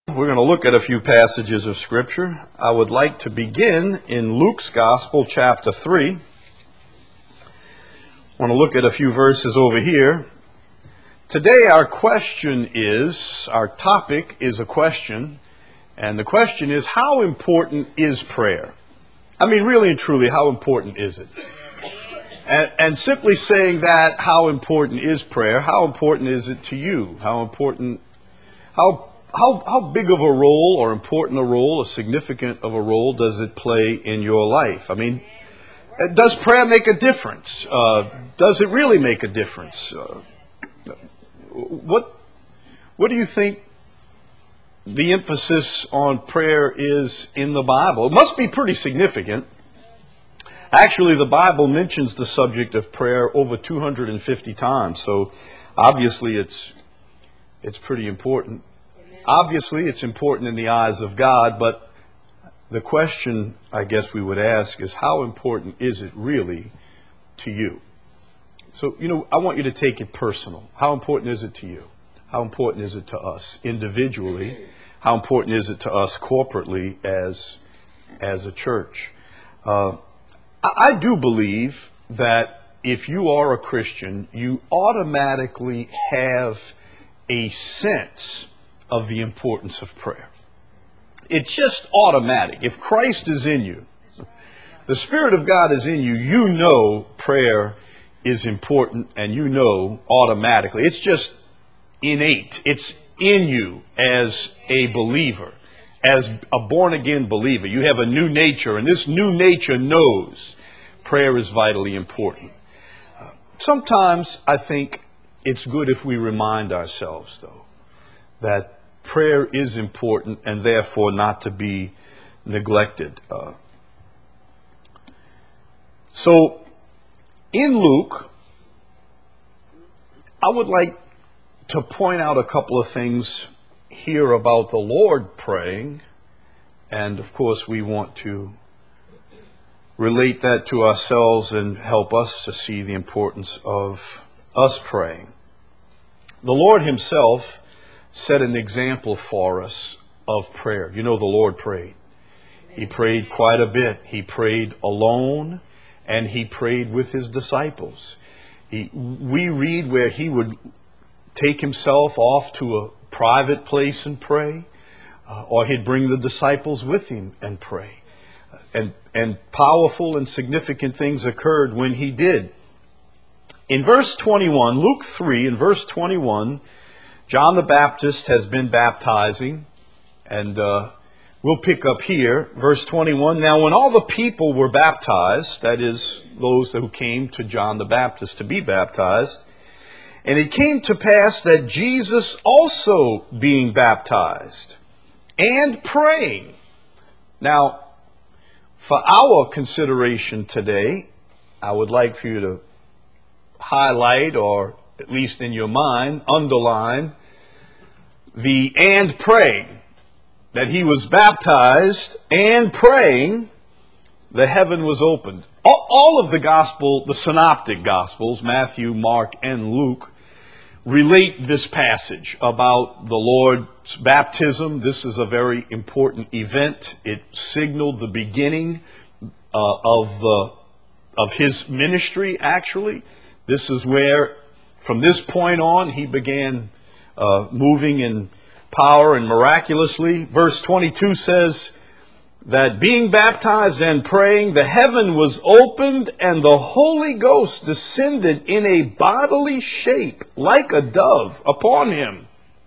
We're going to look at a few passages of Scripture. I would like to begin in Luke's Gospel, chapter 3. I want to look at a few verses over here. Today our topic is a question, and the question is, how important is prayer? I mean, really and truly, how important is it? And simply saying that, how important is prayer? How important is it to you? How big of a role or important a role, or significant of a role does it play in your life? I mean, does prayer make a difference? Does it really make a difference? What do you think the emphasis on prayer is in the Bible? It must be pretty significant. Actually, the Bible mentions the subject of prayer over 250 times, so obviously it's pretty important. Obviously, it's important in the eyes of God, but the question I guess we would ask is, how important is it really to you? So, I want you to take it personal. How important is it to you? How important is it to us individually? How important is it to us corporately as a church? I do believe that if you are a Christian, you automatically have a sense of the importance of prayer. It's just automatic. If Christ is in you, the Spirit of God is in you, you know prayer is important, and you know automatically. It's just innate. It's in you as a believer, as a born-again believer. You have a new nature, and this new nature knows prayer is vitally important. Sometimes I think it's good if we remind ourselves, though, that prayer is important and therefore not to be neglected. So, in Luke, I would like to point out a couple of things here about the Lord praying, and of course we want to relate that to ourselves and help us to see the importance of us praying. The Lord himself set an example for us of prayer. The Lord prayed. He prayed quite a bit. He prayed alone, and he prayed with his disciples. We read where he would take himself off to a private place and pray, or he'd bring the disciples with him and pray. And powerful and significant things occurred when he did. In verse 21, Luke 3, in verse 21, John the Baptist has been baptizing, and we'll pick up here, verse 21. Now, when all the people were baptized, that is, those who came to John the Baptist to be baptized, and it came to pass that Jesus also being baptized and praying. Now, for our consideration today, I would like for you to highlight, or at least in your mind, underline the "and praying." That he was baptized and praying, the heaven was opened. All of the synoptic gospels, Matthew, Mark, and Luke, relate this passage about the Lord's baptism. This is a very important event. It signaled the beginning of his ministry, actually. This is where, from this point on, he began moving in power and miraculously. Verse 22 says that being baptized and praying, the heaven was opened, and the Holy Ghost descended in a bodily shape like a dove upon him.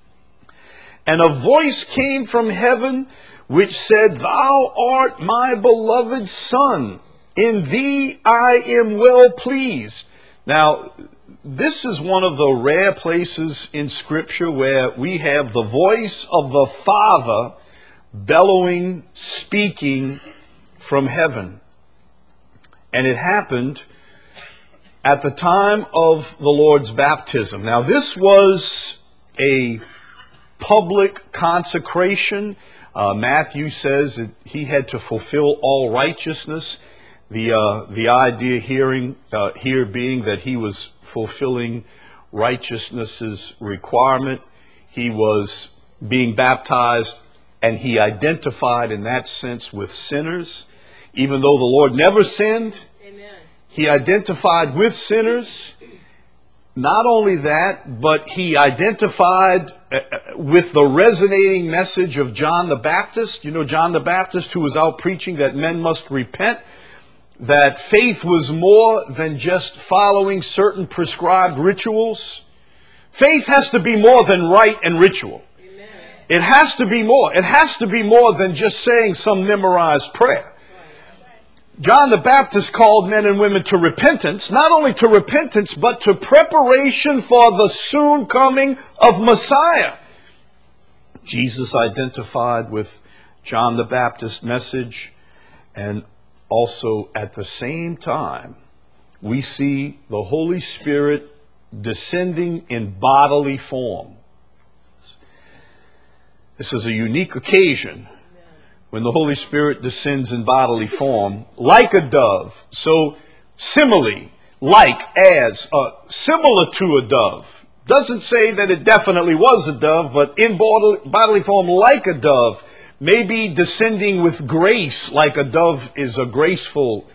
And a voice came from heaven which said, "Thou art my beloved Son, in thee I am well pleased." Now, this is one of the rare places in Scripture where we have the voice of the Father bellowing, speaking from heaven. And it happened at the time of the Lord's baptism. Now, this was a public consecration. Matthew says that he had to fulfill all righteousness. The idea here being that he was fulfilling righteousness's requirement. He was being baptized and he identified in that sense with sinners. Even though the Lord never sinned, Amen. He identified with sinners. Not only that, but he identified with the resonating message of John the Baptist. You know, John the Baptist, who was out preaching that men must repent, that faith was more than just following certain prescribed rituals. Faith has to be more than rite and ritual. Amen. It has to be more. It has to be more than just saying some memorized prayer. John the Baptist called men and women to repentance, not only to repentance, but to preparation for the soon coming of Messiah. Jesus identified with John the Baptist's message, and also at the same time, we see the Holy Spirit descending in bodily form. This is a unique occasion when the Holy Spirit descends in bodily form, like a dove. So, simile, like, as, similar to a dove. Doesn't say that it definitely was a dove, but in bodily form, like a dove. Maybe descending with grace, like a dove is a graceful,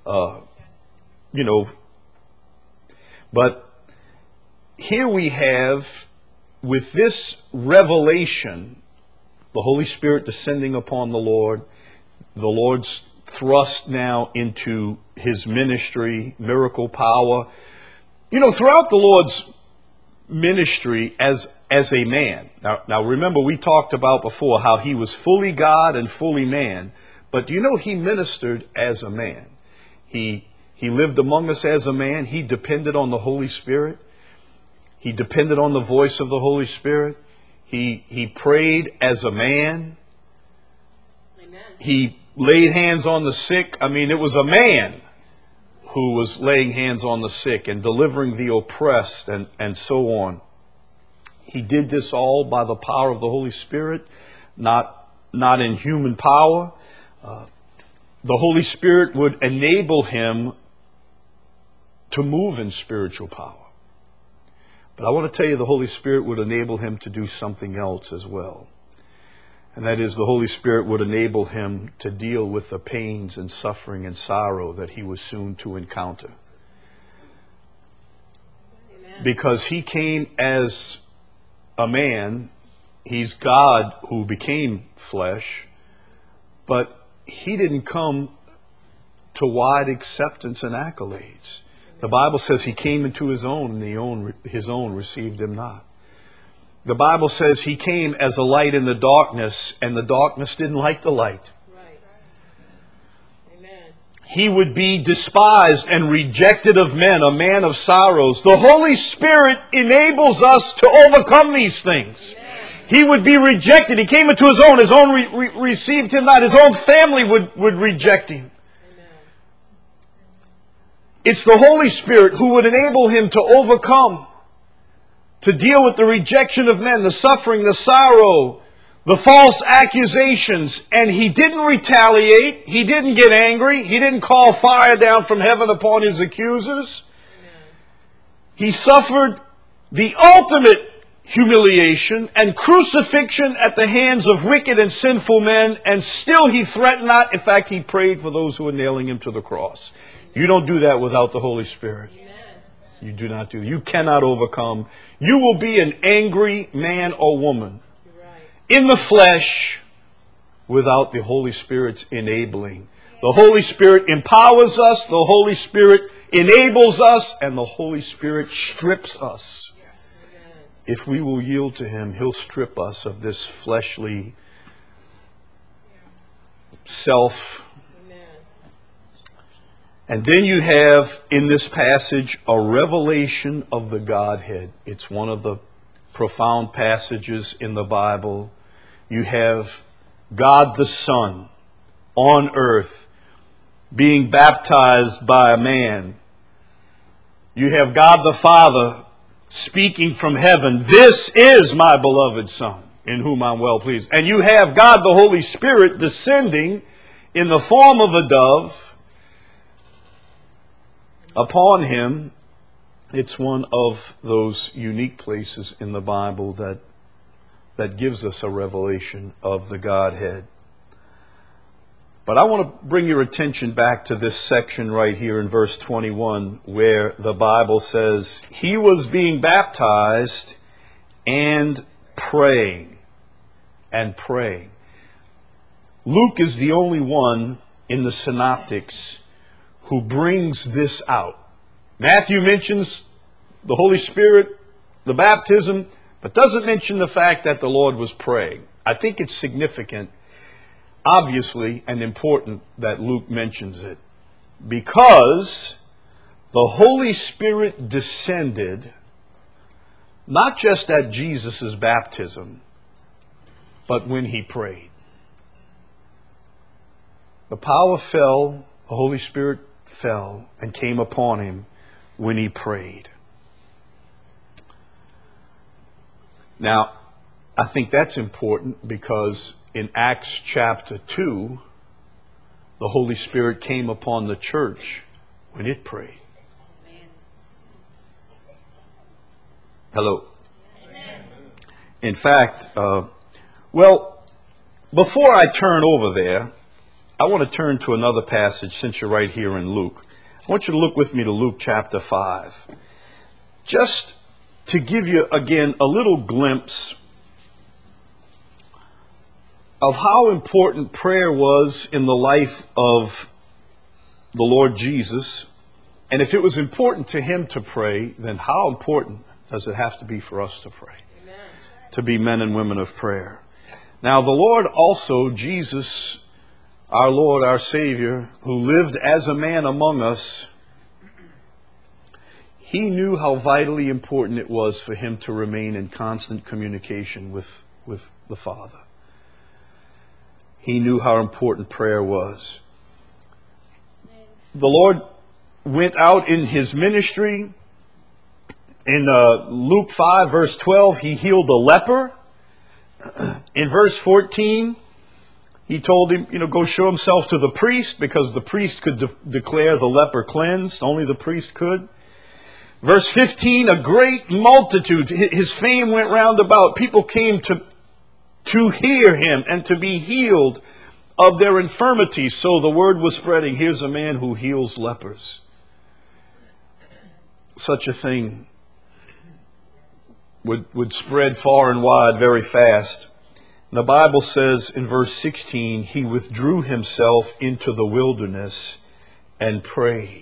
But here we have, with this revelation, the Holy Spirit descending upon the Lord's thrust now into his ministry, miracle power. You know, throughout the Lord's ministry as a man. Now remember, we talked about before how he was fully God and fully man. But you know, he ministered as a man. He lived among us as a man. He depended on the Holy Spirit. He depended on the voice of the Holy Spirit. He prayed as a man. Amen. He laid hands on the sick. I mean, it was a man who was laying hands on the sick and delivering the oppressed and so on. He did this all by the power of the Holy Spirit, not in human power. The Holy Spirit would enable him to move in spiritual power. But I want to tell you, the Holy Spirit would enable him to do something else as well. And that is, the Holy Spirit would enable him to deal with the pains and suffering and sorrow that he was soon to encounter. Amen. Because he came as a man, he's God who became flesh, but he didn't come to wide acceptance and accolades. The Bible says he came into his own, and his own received him not. The Bible says he came as a light in the darkness, and the darkness didn't like the light. Right. Amen. He would be despised and rejected of men, a man of sorrows. The Holy Spirit enables us to overcome these things. Amen. He would be rejected. He came into his own received him not. His own family would reject him. It's the Holy Spirit who would enable him to overcome, to deal with the rejection of men, the suffering, the sorrow, the false accusations. And he didn't retaliate. He didn't get angry. He didn't call fire down from heaven upon his accusers. He suffered the ultimate humiliation and crucifixion at the hands of wicked and sinful men, and still he threatened not. In fact, he prayed for those who were nailing him to the cross. You don't do that without the Holy Spirit. You do not do that. You cannot overcome. You will be an angry man or woman in the flesh without the Holy Spirit's enabling. The Holy Spirit empowers us. The Holy Spirit enables us. And the Holy Spirit strips us. If we will yield to him, he'll strip us of this fleshly self. And then you have in this passage a revelation of the Godhead. It's one of the profound passages in the Bible. You have God the Son on earth being baptized by a man. You have God the Father speaking from heaven, "This is my beloved Son, in whom I'm well pleased." And you have God the Holy Spirit descending in the form of a dove upon him. It's one of those unique places in the Bible that that gives us a revelation of the Godhead. But I want to bring your attention back to this section right here in verse 21, where the Bible says, he was being baptized and praying. And praying. Luke is the only one in the synoptics who brings this out. Matthew mentions the Holy Spirit, the baptism, but doesn't mention the fact that the Lord was praying. I think it's significant, obviously, and important that Luke mentions it, because the Holy Spirit descended not just at Jesus' baptism, but when he prayed. The power fell, the Holy Spirit fell and came upon him when he prayed. Now, I think that's important because in Acts chapter 2, the Holy Spirit came upon the church when it prayed. Amen. Hello. Amen. In fact, before I turn over there, I want to turn to another passage since you're right here in Luke. I want you to look with me to Luke chapter 5. Just to give you, again, a little glimpse of how important prayer was in the life of the Lord Jesus. And if it was important to him to pray, then how important does it have to be for us to pray? Amen. To be men and women of prayer. Now, the Lord also, Jesus, our Lord, our Savior, who lived as a man among us, he knew how vitally important it was for him to remain in constant communication with the Father. He knew how important prayer was. The Lord went out in his ministry. In Luke 5, verse 12, he healed a leper. In verse 14, he told him, go show himself to the priest, because the priest could declare the leper cleansed. Only the priest could. Verse 15, a great multitude, his fame went round about. People came to hear him and to be healed of their infirmities. So the word was spreading, here's a man who heals lepers. Such a thing would spread far and wide very fast. The Bible says in verse 16, he withdrew himself into the wilderness and prayed.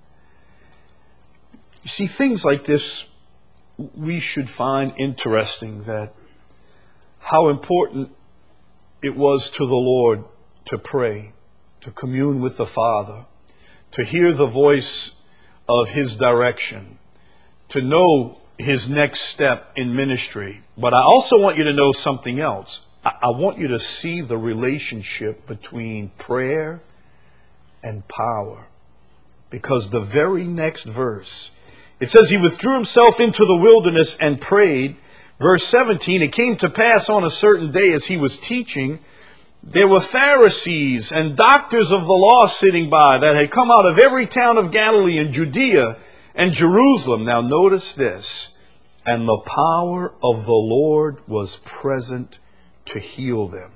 You see, things like this we should find interesting, that how important it was to the Lord to pray, to commune with the Father, to hear the voice of his direction, to know his next step in ministry. But I also want you to know something else. I want you to see the relationship between prayer and power. Because the very next verse, it says he withdrew himself into the wilderness and prayed. Verse 17, it came to pass on a certain day as he was teaching, there were Pharisees and doctors of the law sitting by that had come out of every town of Galilee and Judea and Jerusalem. Now notice this. And the power of the Lord was present to heal them.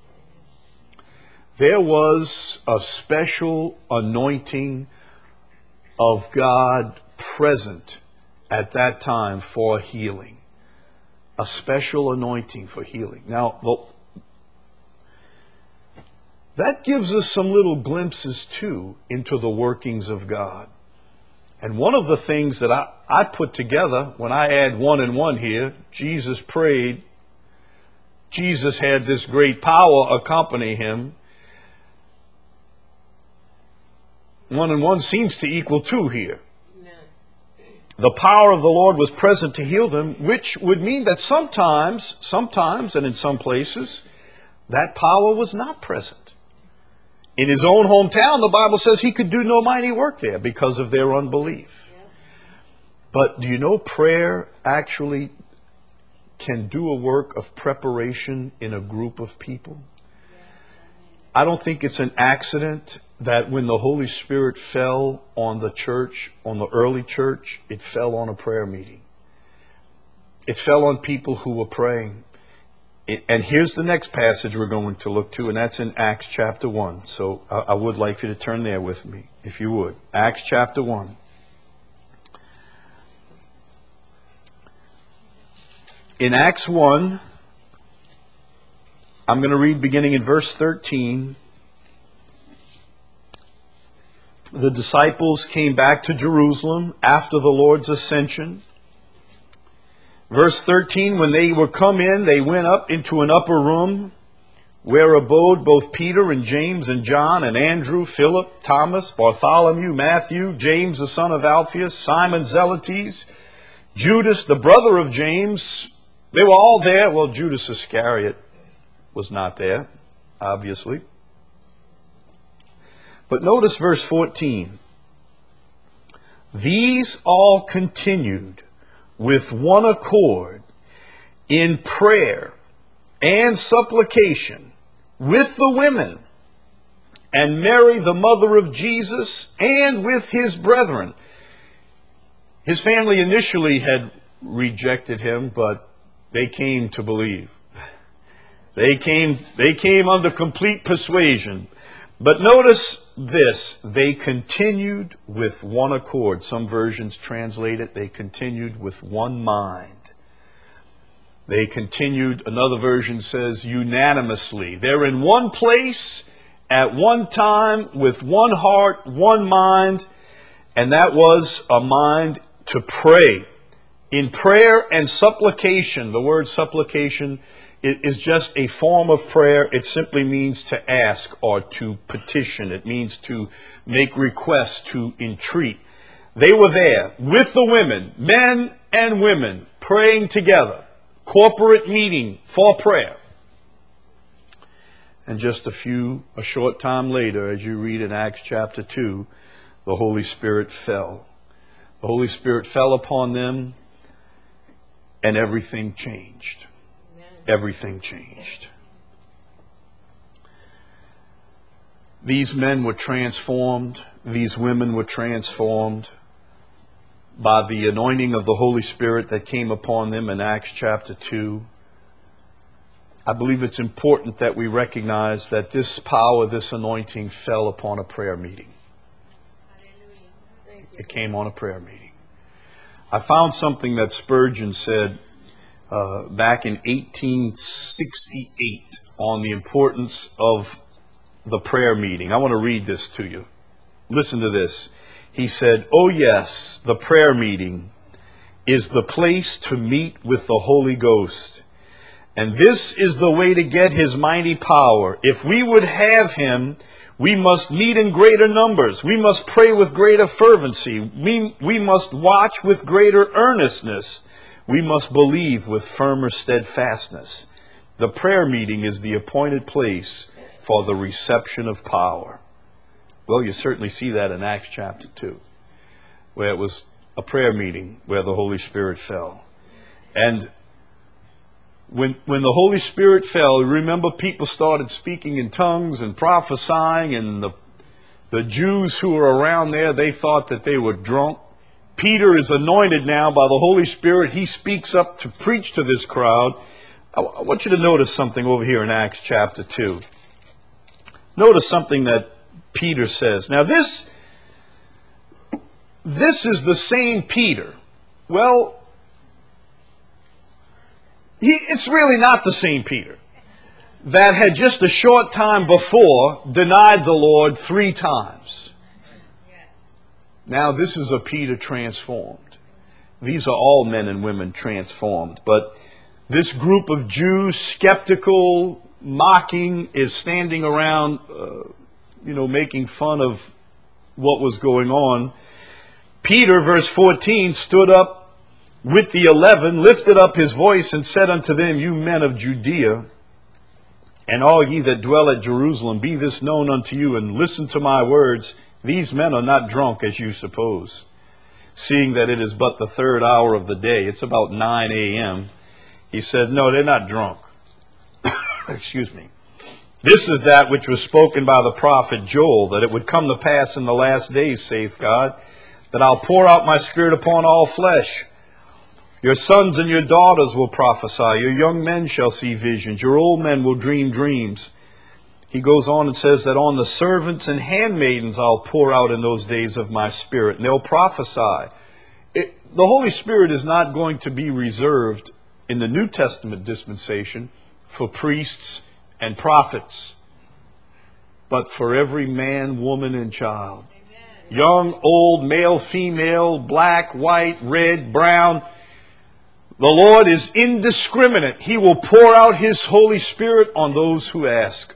There was a special anointing of God present at that time for healing. A special anointing for healing. Now, that gives us some little glimpses too into the workings of God. And one of the things that I put together when I add 1 and 1 here, Jesus prayed, Jesus had this great power accompany him. 1 and 1 seems to equal 2 here. The power of the Lord was present to heal them, which would mean that sometimes, and in some places, that power was not present. In his own hometown, the Bible says he could do no mighty work there because of their unbelief. But do you know prayer actually can do a work of preparation in a group of people? I don't think it's an accident that when the Holy Spirit fell on the church, on the early church, it fell on a prayer meeting. It fell on people who were praying. And here's the next passage we're going to look to, and that's in Acts chapter 1. So I would like you to turn there with me, if you would. Acts chapter 1. In Acts 1, I'm going to read beginning in verse 13. The disciples came back to Jerusalem after the Lord's ascension. Verse 13, when they were come in, they went up into an upper room where abode both Peter and James and John and Andrew, Philip, Thomas, Bartholomew, Matthew, James the son of Alphaeus, Simon Zelotes, Judas the brother of James. They were all there. Well, Judas Iscariot was not there, obviously. But notice verse 14. These all continued with one accord in prayer and supplication with the women and Mary the mother of Jesus and with his brethren. His family initially had rejected him, but they came to believe. They came under complete persuasion. But notice this, they continued with one accord. Some versions translate it, they continued with one mind. They continued, another version says, unanimously. They're in one place, at one time, with one heart, one mind, and that was a mind to pray. In prayer and supplication, the word supplication is just a form of prayer. It simply means to ask or to petition. It means to make requests, to entreat. They were there with the women, men and women, praying together. Corporate meeting for prayer. And just a short time later, as you read in Acts chapter 2, the Holy Spirit fell. The Holy Spirit fell upon them, and everything changed. Everything changed. These men were transformed. These women were transformed by the anointing of the Holy Spirit that came upon them in Acts chapter 2. I believe it's important that we recognize that this power, this anointing fell upon a prayer meeting. It came on a prayer meeting. I found something that Spurgeon said back in 1868 on the importance of the prayer meeting. I want to read this to you. Listen to this. He said, "Oh yes, the prayer meeting is the place to meet with the Holy Ghost. And this is the way to get his mighty power. If we would have him, we must meet in greater numbers. We must pray with greater fervency. We must watch with greater earnestness. We must believe with firmer steadfastness. The prayer meeting is the appointed place for the reception of power." Well, you certainly see that in Acts chapter 2, where it was a prayer meeting where the Holy Spirit fell. And when the Holy Spirit fell, remember, people started speaking in tongues and prophesying, and the Jews who were around there, they thought that they were drunk. Peter is anointed now by the Holy Spirit. He speaks up to preach to this crowd. I want you to notice something over here in Acts chapter 2. Notice something that Peter says. Now this is the same Peter. Well, it's really not the same Peter that had just a short time before denied the Lord 3 times. Now this is a Peter transformed. These are all men and women transformed. But this group of Jews, skeptical, mocking, is standing around, making fun of what was going on. Peter, verse 14, stood up with the 11, lifted up his voice and said unto them, "You men of Judea, and all ye that dwell at Jerusalem, be this known unto you, and listen to my words. These men are not drunk as you suppose, seeing that it is but the 3rd hour of the day." It's about 9 a.m. He said, no, they're not drunk. Excuse me. "This is that which was spoken by the prophet Joel, that it would come to pass in the last days, saith God, that I'll pour out my spirit upon all flesh. Your sons and your daughters will prophesy. Your young men shall see visions. Your old men will dream dreams. He goes on and says that on the servants and handmaidens I'll pour out in those days of my Spirit, and they'll prophesy. The Holy Spirit is not going to be reserved in the New Testament dispensation for priests and prophets, but for every man, woman, and child. Amen. Young, old, male, female, black, white, red, brown. The Lord is indiscriminate. He will pour out His Holy Spirit on those who ask.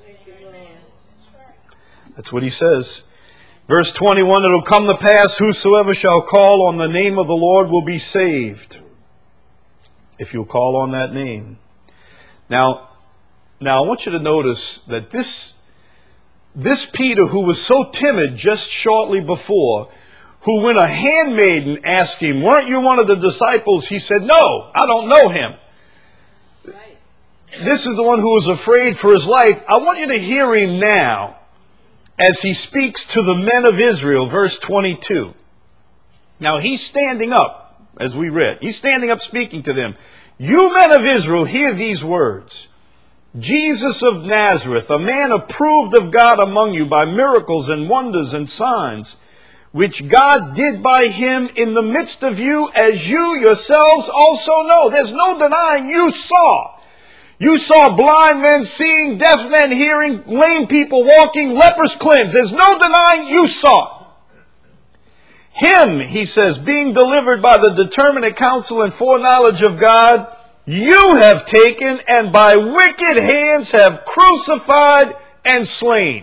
That's what He says. Verse 21, it'll come to pass, whosoever shall call on the name of the Lord will be saved. If you'll call on that name. Now I want you to notice that this Peter, who was so timid just shortly before, who when a handmaiden asked him, weren't you one of the disciples? He said, no, I don't know him. Right. This is the one who was afraid for his life. I want you to hear him now as he speaks to the men of Israel, verse 22. Now he's standing up, as we read. He's standing up speaking to them. You men of Israel, hear these words. Jesus of Nazareth, a man approved of God among you by miracles and wonders and signs, which God did by Him in the midst of you, as you yourselves also know. There's no denying you saw. You saw blind men seeing, deaf men hearing, lame people walking, lepers cleansed. There's no denying you saw. Him, he says, being delivered by the determinate counsel and foreknowledge of God, you have taken and by wicked hands have crucified and slain.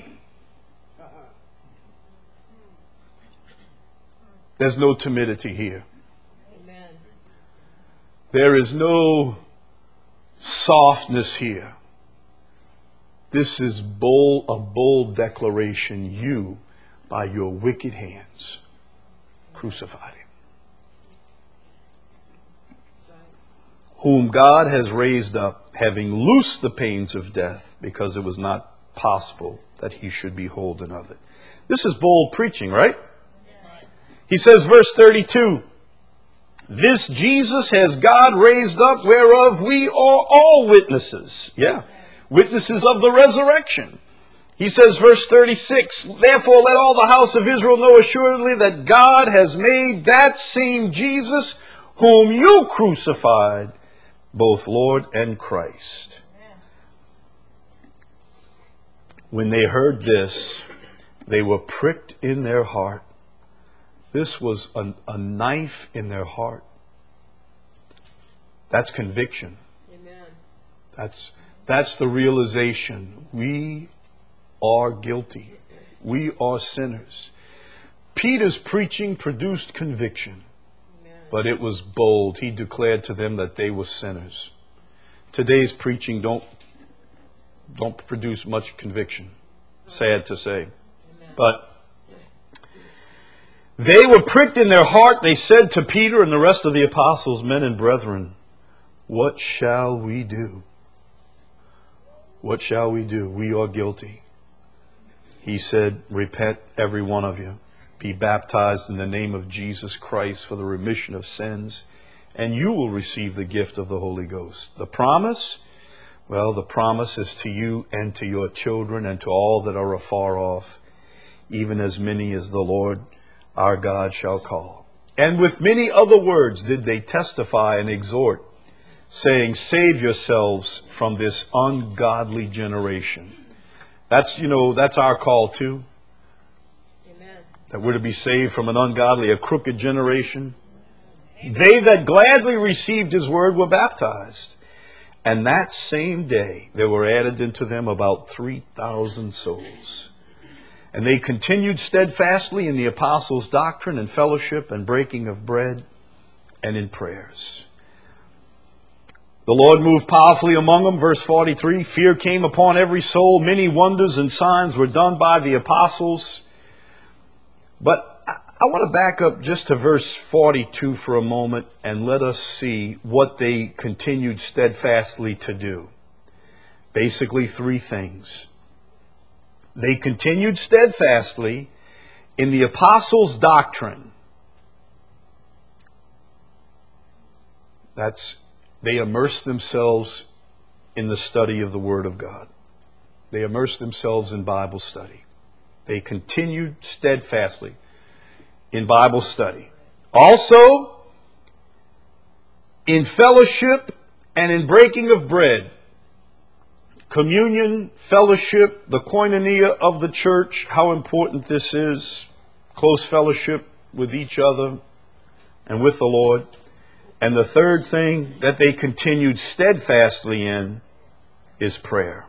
There's no timidity here. Amen. There is no softness here. This is a bold declaration. You, by your wicked hands, crucified Him. Whom God has raised up, having loosed the pains of death, because it was not possible that He should be holden of it. This is bold preaching, right? He says, verse 32, this Jesus has God raised up, whereof we are all witnesses. Yeah, witnesses of the resurrection. He says, verse 36, therefore let all the house of Israel know assuredly that God has made that same Jesus, whom you crucified, both Lord and Christ. When they heard this, they were pricked in their heart. This was a knife in their heart. That's conviction. Amen. That's the realization. We are guilty. We are sinners. Peter's preaching produced conviction, but it was bold. He declared to them that they were sinners. Today's preaching don't produce much conviction. Sad to say. But they were pricked in their heart. They said to Peter and the rest of the apostles, men and brethren, what shall we do? What shall we do? We are guilty. He said, repent, every one of you. Be baptized in the name of Jesus Christ for the remission of sins, and you will receive the gift of the Holy Ghost. The promise? Well, the promise is to you and to your children and to all that are afar off, even as many as the Lord our God shall call. And with many other words did they testify and exhort, saying, save yourselves from this ungodly generation. That's our call too. Amen. That we're to be saved from an ungodly, a crooked generation. Amen. They that gladly received His word were baptized. And that same day there were added into them about 3,000 souls. And they continued steadfastly in the apostles' doctrine and fellowship and breaking of bread and in prayers. The Lord moved powerfully among them. Verse 43, fear came upon every soul. Many wonders and signs were done by the apostles. But I want to back up just to verse 42 for a moment and let us see what they continued steadfastly to do. Basically, three things. They continued steadfastly in the apostles' doctrine. They immerse themselves in the study of the Word of God. They immerse themselves in Bible study. They continued steadfastly in Bible study. Also, in fellowship and in breaking of bread. Communion, fellowship, the koinonia of the church, how important this is. Close fellowship with each other and with the Lord. And the third thing that they continued steadfastly in is prayer.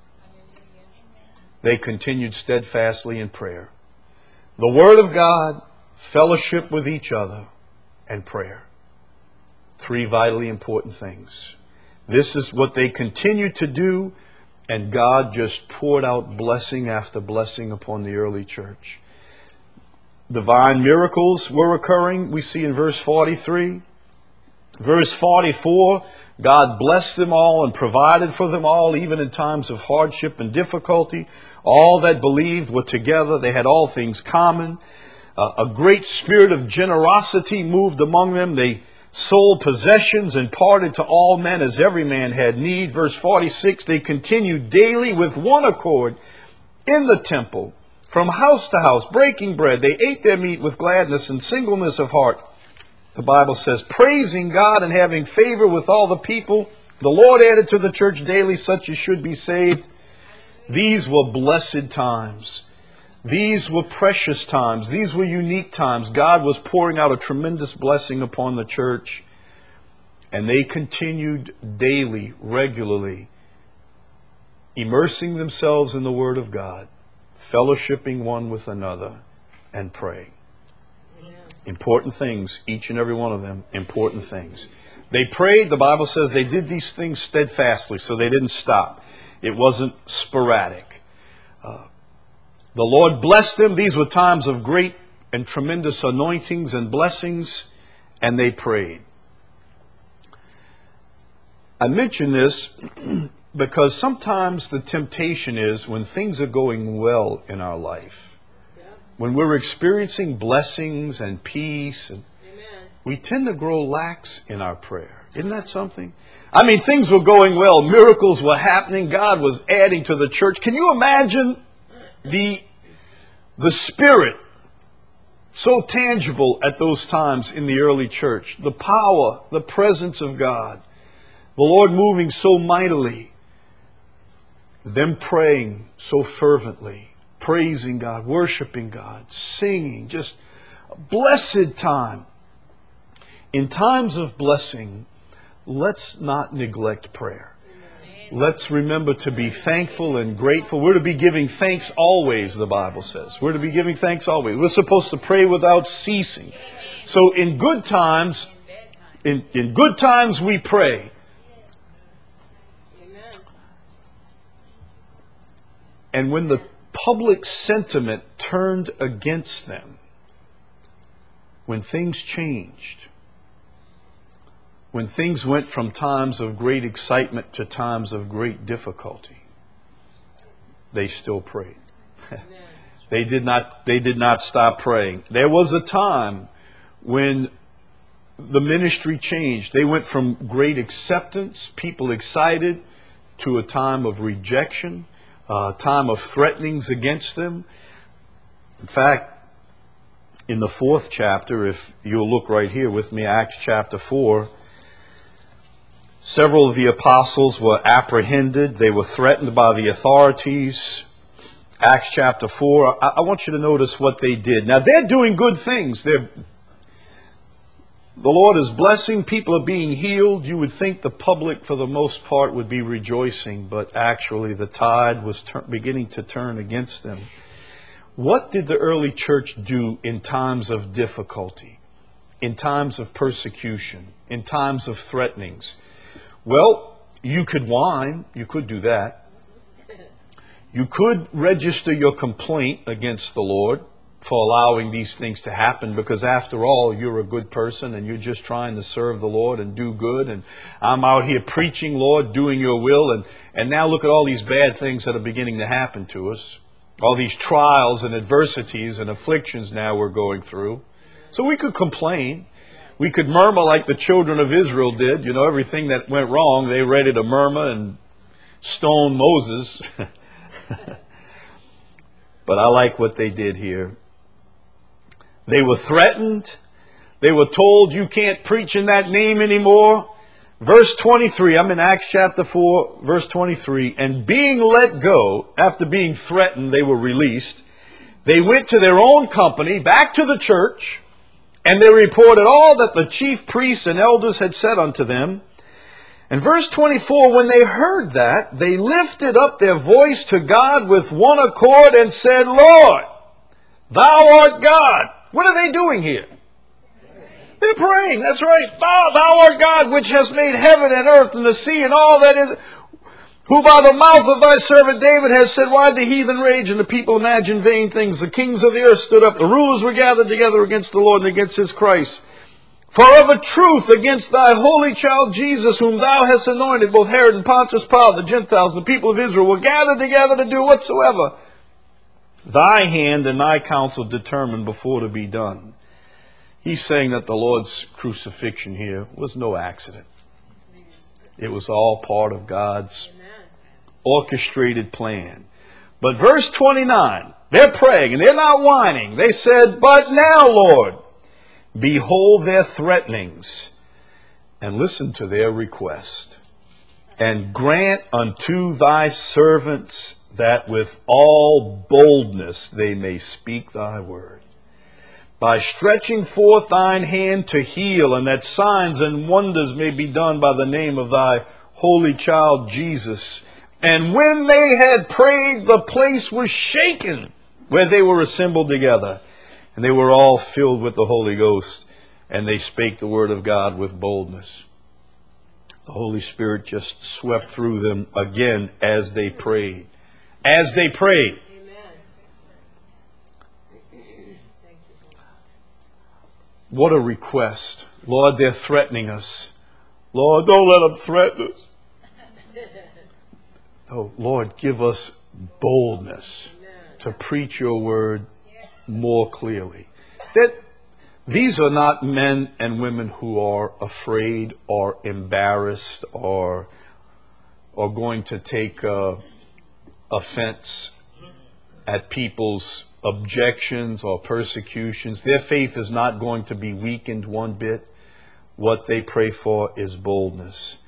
They continued steadfastly in prayer. The Word of God, fellowship with each other, and prayer. Three vitally important things. This is what they continued to do, and God just poured out blessing after blessing upon the early church. Divine miracles were occurring, we see in verse 43. Verse 44, God blessed them all and provided for them all, even in times of hardship and difficulty. All that believed were together. They had all things common. A great spirit of generosity moved among them. They sold possessions and parted to all men as every man had need. Verse 46, they continued daily with one accord in the temple, from house to house, breaking bread. They ate their meat with gladness and singleness of heart. The Bible says, praising God and having favor with all the people. The Lord added to the church daily such as should be saved. These were blessed times. These were precious times. These were unique times. God was pouring out a tremendous blessing upon the church. And they continued daily, regularly, immersing themselves in the Word of God, fellowshipping one with another, and praying. Important things, each and every one of them, important things. They prayed, the Bible says they did these things steadfastly, so they didn't stop. It wasn't sporadic. The Lord blessed them. These were times of great and tremendous anointings and blessings, and they prayed. I mention this because sometimes the temptation is when things are going well in our life, when we're experiencing blessings and peace, and we tend to grow lax in our prayer. Isn't that something? I mean, things were going well. Miracles were happening. God was adding to the church. Can you imagine the Spirit so tangible at those times in the early church? The power, the presence of God. The Lord moving so mightily. Them praying so fervently. Praising God, worshiping God, singing. Just a blessed time. In times of blessing, let's not neglect prayer. Let's remember to be thankful and grateful. We're to be giving thanks always, the Bible says. We're to be giving thanks always. We're supposed to pray without ceasing. So in good times, in good times we pray. And when the public sentiment turned against them, when things changed, when things went from times of great excitement to times of great difficulty, they still prayed. They did not stop praying. There was a time when the ministry changed. They went from great acceptance, people excited, to a time of rejection, a time of threatenings against them. In fact, in the 4th chapter, if you'll look right here with me, Acts chapter 4, several of the apostles were apprehended. They were threatened by the authorities. Acts chapter 4, I want you to notice what they did. Now, they're doing good things. The Lord is blessing. People are being healed. You would think the public, for the most part, would be rejoicing, but actually the tide was beginning to turn against them. What did the early church do in times of difficulty, in times of persecution, in times of threatenings? Well, you could whine. You could do that. You could register your complaint against the Lord for allowing these things to happen, because after all, you're a good person and you're just trying to serve the Lord and do good. And I'm out here preaching, Lord, doing your will. And now look at all these bad things that are beginning to happen to us. All these trials and adversities and afflictions now we're going through. So we could complain. we could murmur like the children of Israel did. You know, everything that went wrong, they ready to murmur and stone Moses. But I like what they did here. They were threatened. They were told, you can't preach in that name anymore. Verse 23, I'm in Acts chapter 4, verse 23. And being let go, after being threatened, they were released. They went to their own company, back to the church, and they reported all that the chief priests and elders had said unto them. And verse 24, when they heard that, they lifted up their voice to God with one accord and said, Lord, thou art God. What are they doing here? They're praying. That's right. Thou art God, which hast made heaven and earth and the sea and all that is, who by the mouth of thy servant David has said, why the heathen rage and the people imagine vain things? The kings of the earth stood up. The rulers were gathered together against the Lord and against his Christ. For of a truth against thy holy child Jesus, whom thou hast anointed, both Herod and Pontius Pilate, the Gentiles, the people of Israel, were gathered together to do whatsoever thy hand and thy counsel determined before to be done. He's saying that the Lord's crucifixion here was no accident. It was all part of God's orchestrated plan. But verse 29, they're praying and they're not whining. They said, but now, Lord, behold their threatenings, and listen to their request, and grant unto thy servants that with all boldness they may speak thy word, by stretching forth thine hand to heal, and that signs and wonders may be done by the name of thy holy child Jesus. And when they had prayed, the place was shaken where they were assembled together. And they were all filled with the Holy Ghost, and they spake the word of God with boldness. The Holy Spirit just swept through them again as they prayed. As they prayed. Amen. What a request. Lord, they're threatening us. Lord, don't let them threaten us. Oh, Lord, give us boldness to preach your word more clearly. That these are not men and women who are afraid or embarrassed or going to take offense at people's objections or persecutions. Their faith is not going to be weakened one bit. What they pray for is boldness.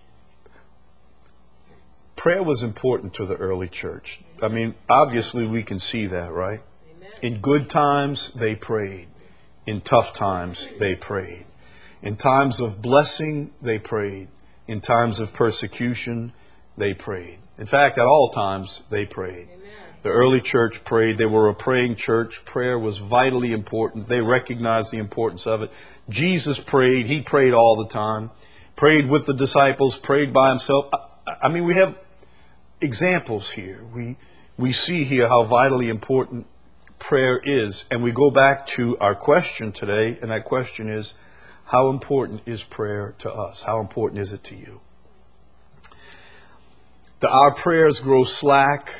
Prayer was important to the early church. I mean, obviously we can see that, right? In good times, they prayed. In tough times, they prayed. In times of blessing, they prayed. In times of persecution, they prayed. In fact, at all times, they prayed. The early church prayed. They were a praying church. Prayer was vitally important. They recognized the importance of it. Jesus prayed. He prayed all the time. Prayed with the disciples. Prayed by himself. I mean, we have examples here. We see here how vitally important prayer is. And we go back to our question today, and that question is, how important is prayer to us? How important is it to you? Do our prayers grow slack?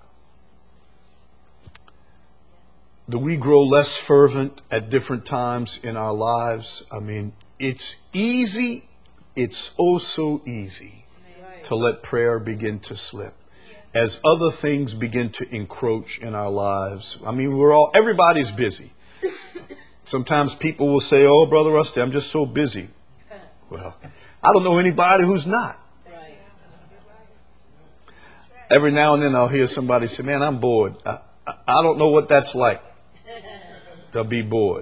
Do we grow less fervent at different times in our lives? I mean, it's easy, it's oh so easy to let prayer begin to slip as other things begin to encroach in our lives. I mean, everybody's busy. Sometimes people will say, oh, Brother Rusty, I'm just so busy. Well, I don't know anybody who's not. Every now and then I'll hear somebody say, man, I'm bored. I don't know what that's like to be bored.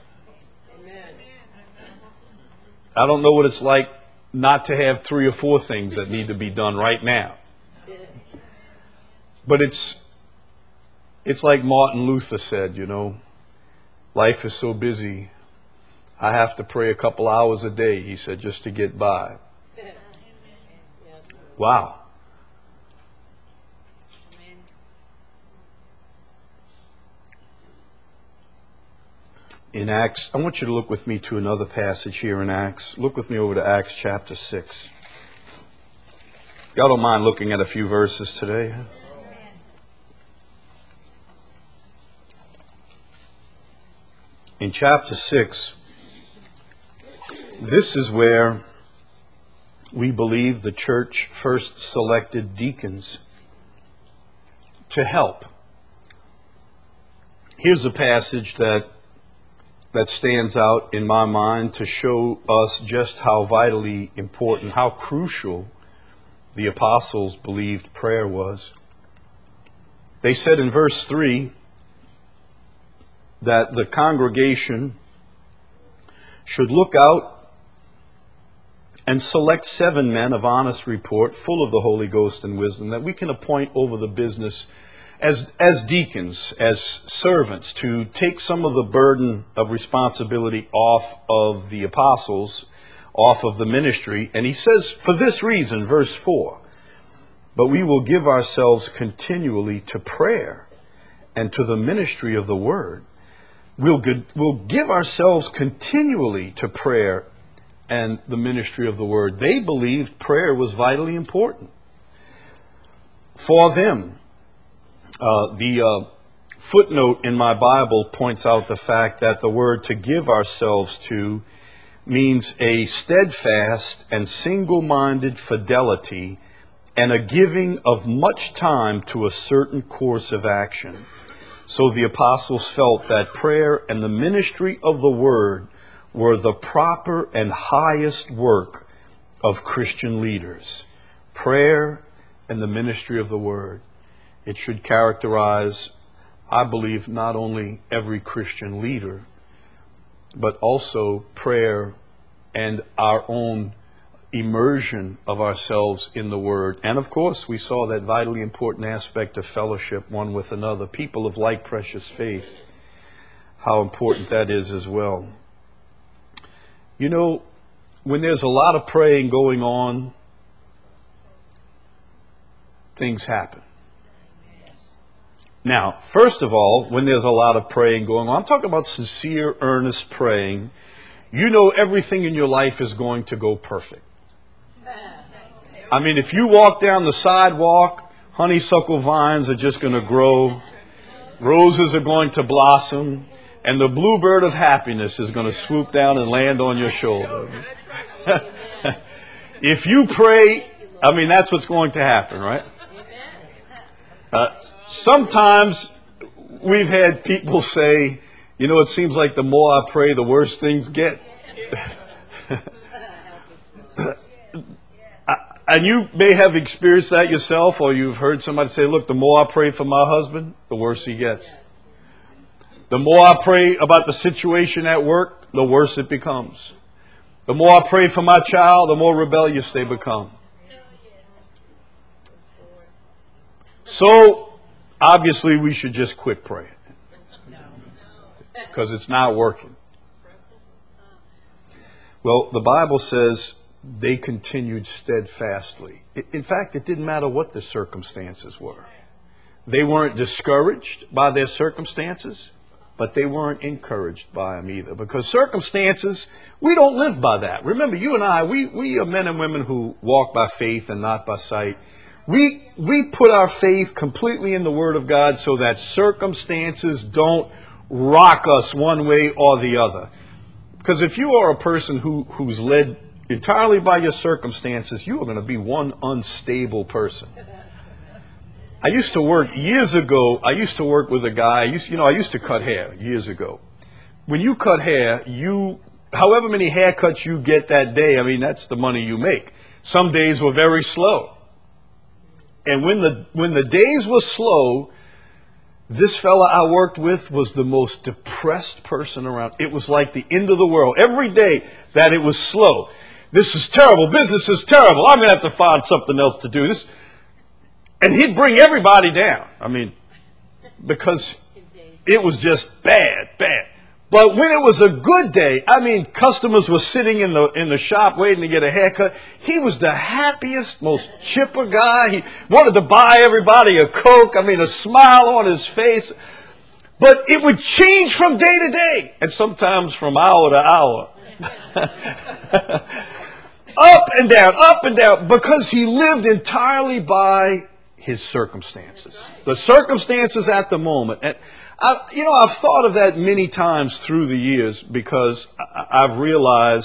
I don't know what it's like not to have 3 or 4 things that need to be done right now. But it's like Martin Luther said, you know, life is so busy. I have to pray a couple hours a day, he said, just to get by. Wow. In Acts, I want you to look with me to another passage here in Acts. Look with me over to Acts chapter 6. Y'all don't mind looking at a few verses today? In chapter 6, This is where we believe the church first selected deacons to help. Here's a passage that stands out in my mind to show us just how vitally important, how crucial the apostles believed prayer was. They said in verse 3 that the congregation should look out and select 7 men of honest report, full of the Holy Ghost and wisdom, that we can appoint over the business as deacons, as servants, to take some of the burden of responsibility off of the apostles, off of the ministry. And he says, for this reason, verse 4, but we will give ourselves continually to prayer and to the ministry of the word. We'll give ourselves continually to prayer and the ministry of the word. They believed prayer was vitally important for them. The footnote in my Bible points out the fact that the word to give ourselves to means a steadfast and single-minded fidelity and a giving of much time to a certain course of action. So the apostles felt that prayer and the ministry of the word were the proper and highest work of Christian leaders. Prayer and the ministry of the word. It should characterize, I believe, not only every Christian leader, but also prayer and our own immersion of ourselves in the word. And of course, we saw that vitally important aspect of fellowship one with another, people of like precious faith, how important that is as well. You know, when there's a lot of praying going on, things happen. Now, first of all, when there's a lot of praying going on, I'm talking about sincere, earnest praying. You know everything in your life is going to go perfect. I mean, if you walk down the sidewalk, honeysuckle vines are just going to grow, roses are going to blossom, and the bluebird of happiness is going to swoop down and land on your shoulder. If you pray, I mean, that's what's going to happen, right? Sometimes we've had people say, you know, it seems like the more I pray, the worse things get. And you may have experienced that yourself, or you've heard somebody say, look, the more I pray for my husband, the worse he gets. The more I pray about the situation at work, the worse it becomes. The more I pray for my child, the more rebellious they become. So, obviously, we should just quit praying. Because it's not working. Well, the Bible says they continued steadfastly. In fact, it didn't matter what the circumstances were. They weren't discouraged by their circumstances, but they weren't encouraged by them either. Because circumstances, we don't live by that. Remember, you and I, we are men and women who walk by faith and not by sight. We put our faith completely in the Word of God so that circumstances don't rock us one way or the other. Because if you are a person who's led entirely by your circumstances, you are going to be one unstable person. I used to work years ago. I used to work with a guy. I used to cut hair years ago. When you cut hair, however many haircuts you get that day, I mean, that's the money you make. Some days were very slow. And when the days were slow, this fella I worked with was the most depressed person around. It was like the end of the world. Every day that it was slow. This is terrible. Business is terrible. I'm going to have to find something else to do. And he'd bring everybody down. I mean, because it was just bad. But when it was a good day, I mean, customers were sitting in the shop waiting to get a haircut. He was the happiest, most chipper guy. He wanted to buy everybody a Coke. I mean, a smile on his face. But it would change from day to day, and sometimes from hour to hour. Up and down, because he lived entirely by his circumstances. The circumstances at the moment. And I've thought of that many times through the years, because I've realized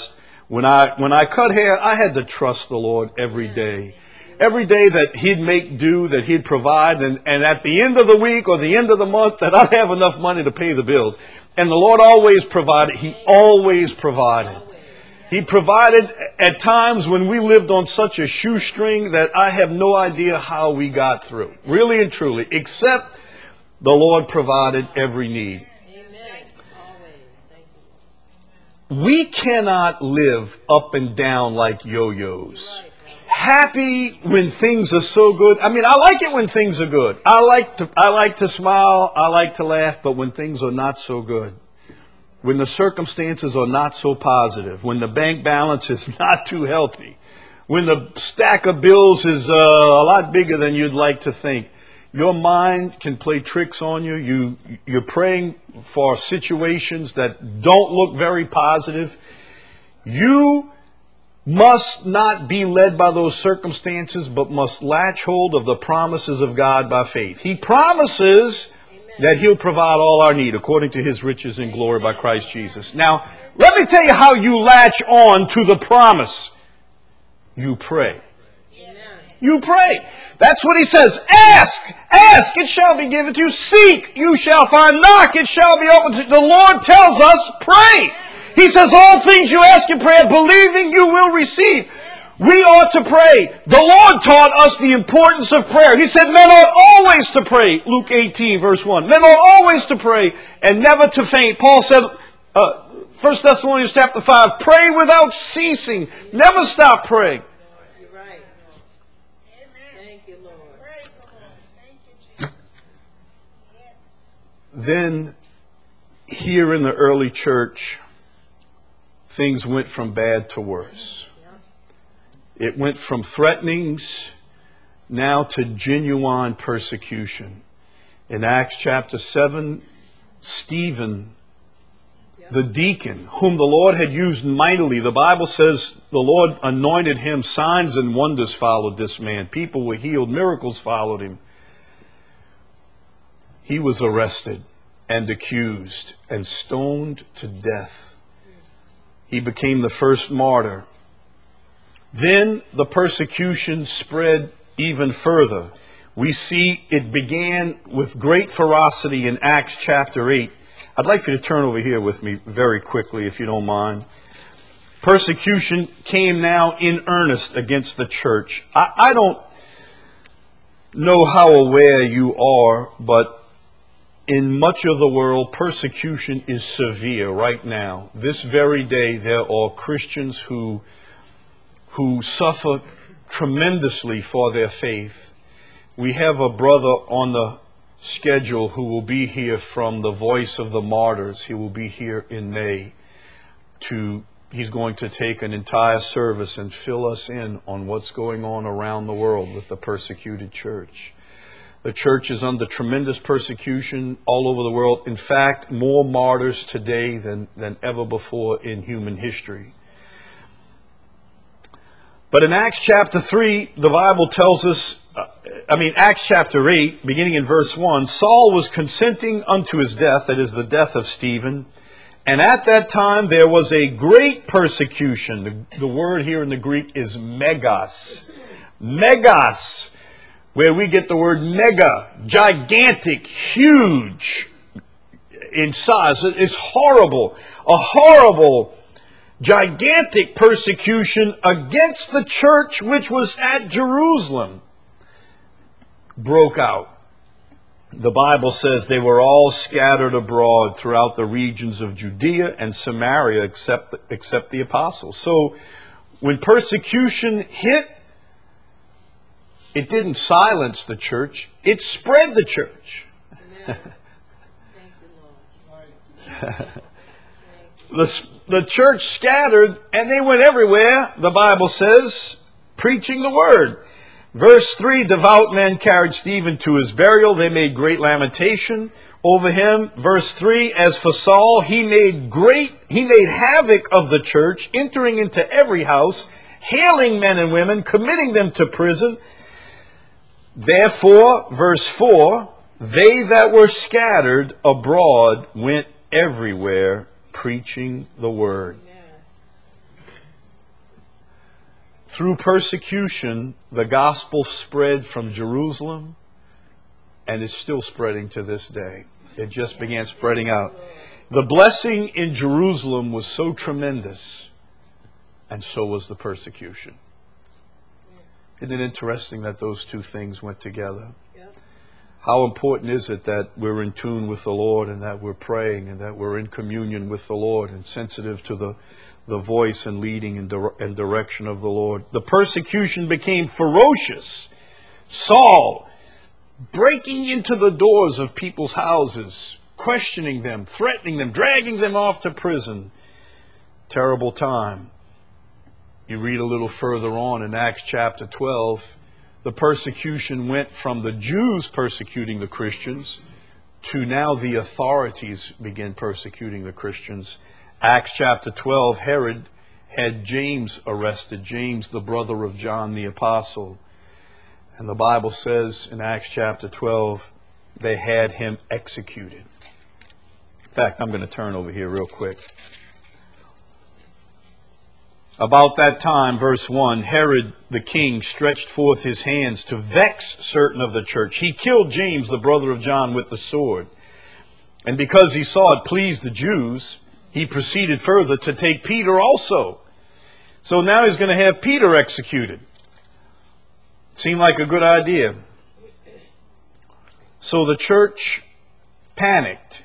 When I cut hair, I had to trust the Lord every day. Every day that He'd make do, that He'd provide, and at the end of the week or the end of the month that I'd have enough money to pay the bills. And the Lord always provided. He always provided. He provided at times when we lived on such a shoestring that I have no idea how we got through. Really and truly. Except the Lord provided every need. Amen. Always. Thank you. We cannot live up and down like yo-yos. Happy when things are so good. I mean, I like it when things are good. I like to smile. I like to laugh. But when things are not so good, when the circumstances are not so positive, when the bank balance is not too healthy, when the stack of bills is a lot bigger than you'd like to think, your mind can play tricks on you. You're praying for situations that don't look very positive. You must not be led by those circumstances, but must latch hold of the promises of God by faith. He promises that He'll provide all our need according to His riches and glory by Christ Jesus. Now, let me tell you how you latch on to the promise. You pray. You pray. That's what He says. Ask, it shall be given to you. Seek, you shall find. Knock, it shall be opened to you. The Lord tells us, pray. He says, all things you ask in prayer, believing you will receive. We ought to pray. The Lord taught us the importance of prayer. He said, men ought always to pray. Luke 18, verse 1. Men ought always to pray and never to faint. Paul said, 1 Thessalonians chapter 5, pray without ceasing. Never stop praying. You're right. Thank you, Lord. Then, here in the early church, things went from bad to worse. It went from threatenings now to genuine persecution. In Acts chapter 7, Stephen, the deacon, whom the Lord had used mightily, the Bible says the Lord anointed him. Signs and wonders followed this man. People were healed. Miracles followed him. He was arrested and accused and stoned to death. He became the first martyr. Then the persecution spread even further. We see it began with great ferocity in Acts chapter 8. I'd like for you to turn over here with me very quickly, if you don't mind. Persecution came now in earnest against the church. I don't know how aware you are, but in much of the world, persecution is severe right now. This very day, there are Christians who suffer tremendously for their faith. We have a brother on the schedule who will be here from the Voice of the Martyrs. He will be here in May. He's going to take an entire service and fill us in on what's going on around the world with the persecuted church. The church is under tremendous persecution all over the world. In fact, more martyrs today than ever before in human history. But in Acts chapter 3, the Bible tells us, Acts chapter 8, beginning in verse 1, Saul was consenting unto his death, that is the death of Stephen. And at that time there was a great persecution. The word here in the Greek is megas. Megas, where we get the word mega, gigantic, huge in size. It's horrible. A horrible, gigantic persecution against the church which was at Jerusalem broke out. The Bible says they were all scattered abroad throughout the regions of Judea and Samaria except the apostles. So when persecution hit, it didn't silence the church, it spread the church. Amen. Thank you, Lord. The church scattered and they went everywhere, the Bible says, preaching the word. Verse 3, devout men carried Stephen to his burial. They made great lamentation over him. Verse 3, as for Saul, he made havoc of the church, entering into every house, hailing men and women, committing them to prison. Therefore, verse 4, they that were scattered abroad went everywhere preaching the word. through persecution, the gospel spread from Jerusalem, and is still spreading to this day. It just began spreading out. The blessing in Jerusalem was so tremendous, and so was the persecution. Isn't it interesting that those two things went together? How important is it that we're in tune with the Lord, and that we're praying, and that we're in communion with the Lord, and sensitive to the voice and leading and direction of the Lord? The persecution became ferocious. Saul breaking into the doors of people's houses, questioning them, threatening them, dragging them off to prison. Terrible time. You read a little further on in Acts chapter 12, the persecution went from the Jews persecuting the Christians to now the authorities begin persecuting the Christians. Acts chapter 12, Herod had James arrested, James, the brother of John the Apostle. And the Bible says in Acts chapter 12, they had him executed. In fact, I'm going to turn over here real quick. About that time, verse 1, Herod the king stretched forth his hands to vex certain of the church. He killed James, the brother of John, with the sword. And because he saw it pleased the Jews, he proceeded further to take Peter also. So now he's going to have Peter executed. Seemed like a good idea. So the church panicked.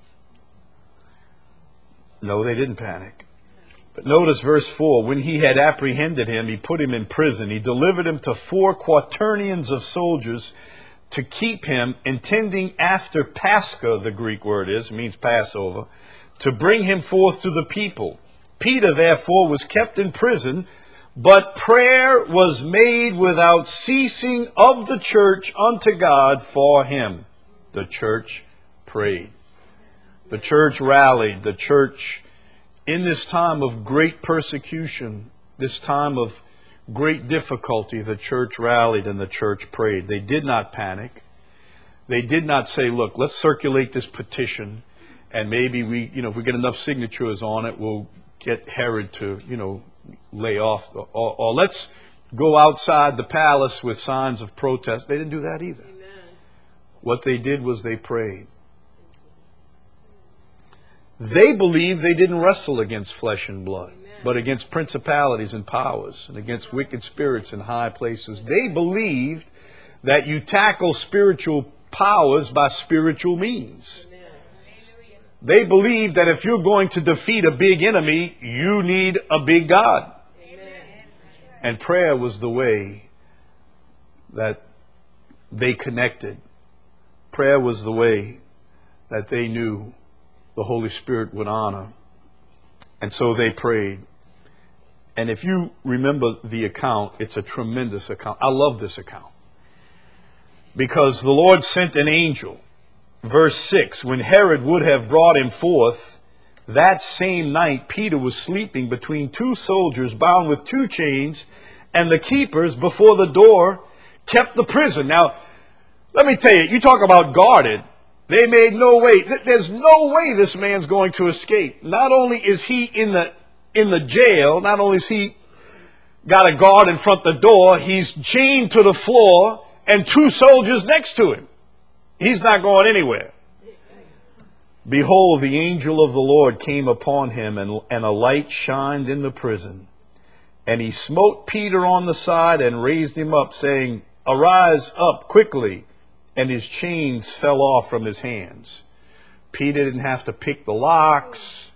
No, they didn't panic. But notice verse 4. When he had apprehended him, he put him in prison. He delivered him to 4 quaternions of soldiers to keep him, intending after Pascha, the Greek word is, means Passover, to bring him forth to the people. Peter, therefore, was kept in prison, but prayer was made without ceasing of the church unto God for him. The church prayed. The church rallied. The church, in this time of great persecution, this time of great difficulty, the church rallied and the church prayed. They did not panic. They did not say, look, let's circulate this petition, and maybe if we get enough signatures on it, we'll get Herod to, lay off, or let's go outside the palace with signs of protest. They didn't do that either. Amen. What they did was they prayed. They believed they didn't wrestle against flesh and blood, but against principalities and powers and against wicked spirits in high places. They believed that you tackle spiritual powers by spiritual means. They believed that if you're going to defeat a big enemy, you need a big God. And prayer was the way that they connected. Prayer was the way that they knew the Holy Spirit would honor. And so they prayed. And if you remember the account, it's a tremendous account. I love this account. Because the Lord sent an angel. Verse 6, when Herod would have brought him forth, that same night Peter was sleeping between 2 soldiers bound with 2 chains, and the keepers before the door kept the prison. Now, let me tell you, you talk about guarded. They made no way. There's no way this man's going to escape. Not only is he in the jail, not only is he got a guard in front of the door, he's chained to the floor and 2 soldiers next to him. He's not going anywhere. Behold, the angel of the Lord came upon him, and a light shined in the prison. And he smote Peter on the side and raised him up, saying, Arise up quickly. And his chains fell off from his hands. Peter didn't have to pick the locks.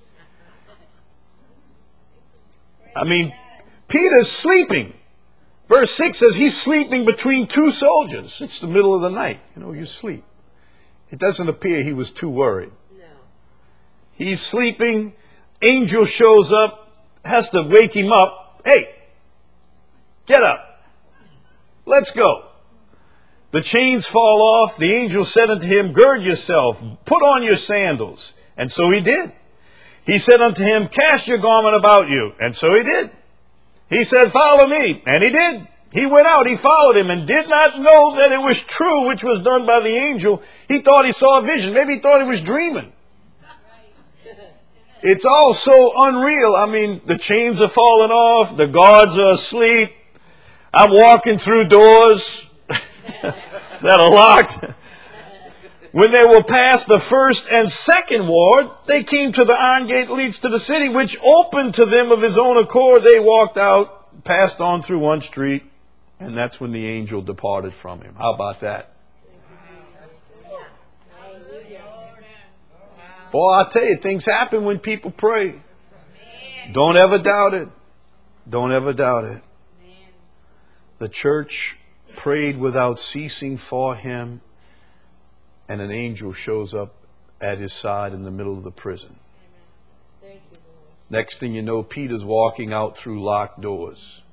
Peter's sleeping. Verse 6 says he's sleeping between 2 soldiers. It's the middle of the night. You sleep. It doesn't appear he was too worried. No. He's sleeping. Angel shows up, has to wake him up. Hey, get up. Let's go. The chains fall off. The angel said unto him, Gird yourself, put on your sandals. And so he did. He said unto him, Cast your garment about you. And so he did. He said, Follow me. And he did. He went out, he followed him, and did not know that it was true, which was done by the angel. He thought he saw a vision. Maybe he thought he was dreaming. It's all so unreal. I mean, the chains are falling off. The guards are asleep. I'm walking through doors that are locked. When they were past the first and second ward, they came to the iron gate that leads to the city, which opened to them of his own accord. They walked out, passed on through one street, and that's when the angel departed from him. How about that? Boy, I tell you, things happen when people pray. Don't ever doubt it. Don't ever doubt it. The church prayed without ceasing for him, and an angel shows up at his side in the middle of the prison. Next thing you know, Peter's walking out through locked doors.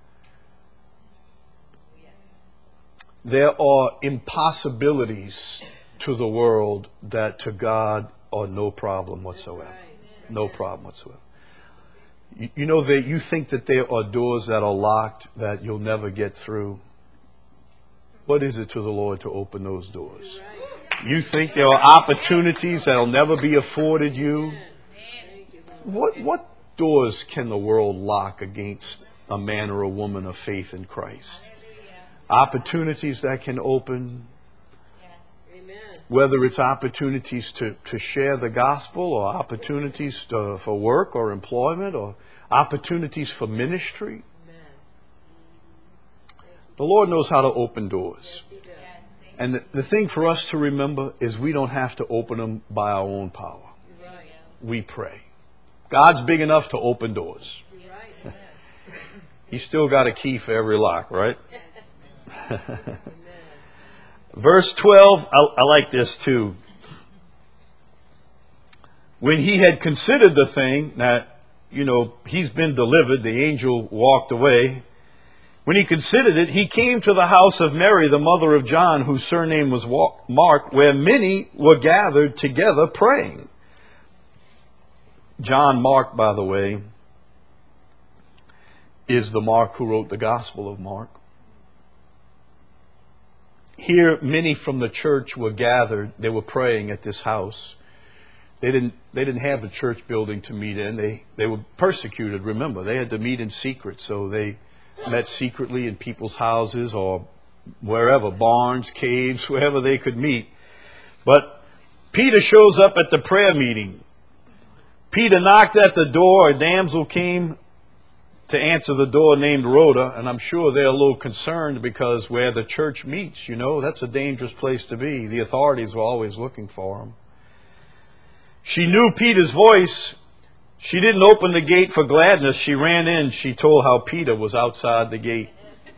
There are impossibilities to the world that to God are no problem whatsoever. No problem whatsoever. You know that you think that there are doors that are locked that you'll never get through. What is it to the Lord to open those doors? You think there are opportunities that'll never be afforded you. What doors can the world lock against a man or a woman of faith in Christ? Opportunities that can open, whether it's opportunities to share the gospel, or opportunities for work or employment, or opportunities for ministry. The Lord knows how to open doors. And the thing for us to remember is we don't have to open them by our own power. We pray. God's big enough to open doors. He's still got a key for every lock, right? Verse 12, I like this too. When he had considered the thing that, he's been delivered, the angel walked away. When he considered it, he came to the house of Mary, the mother of John, whose surname was Mark, where many were gathered together praying. John Mark, by the way, is the Mark who wrote the Gospel of Mark. Here, many from the church were gathered. They were praying at this house. They didn't have a church building to meet in. They were persecuted, remember. They had to meet in secret, so they met secretly in people's houses or wherever, barns, caves, wherever they could meet. But Peter shows up at the prayer meeting. Peter knocked at the door. A damsel came to answer the door named Rhoda, and I'm sure they're a little concerned because where the church meets, that's a dangerous place to be. The authorities were always looking for them. She knew Peter's voice. She didn't open the gate for gladness. She ran in. She told how Peter was outside the gate.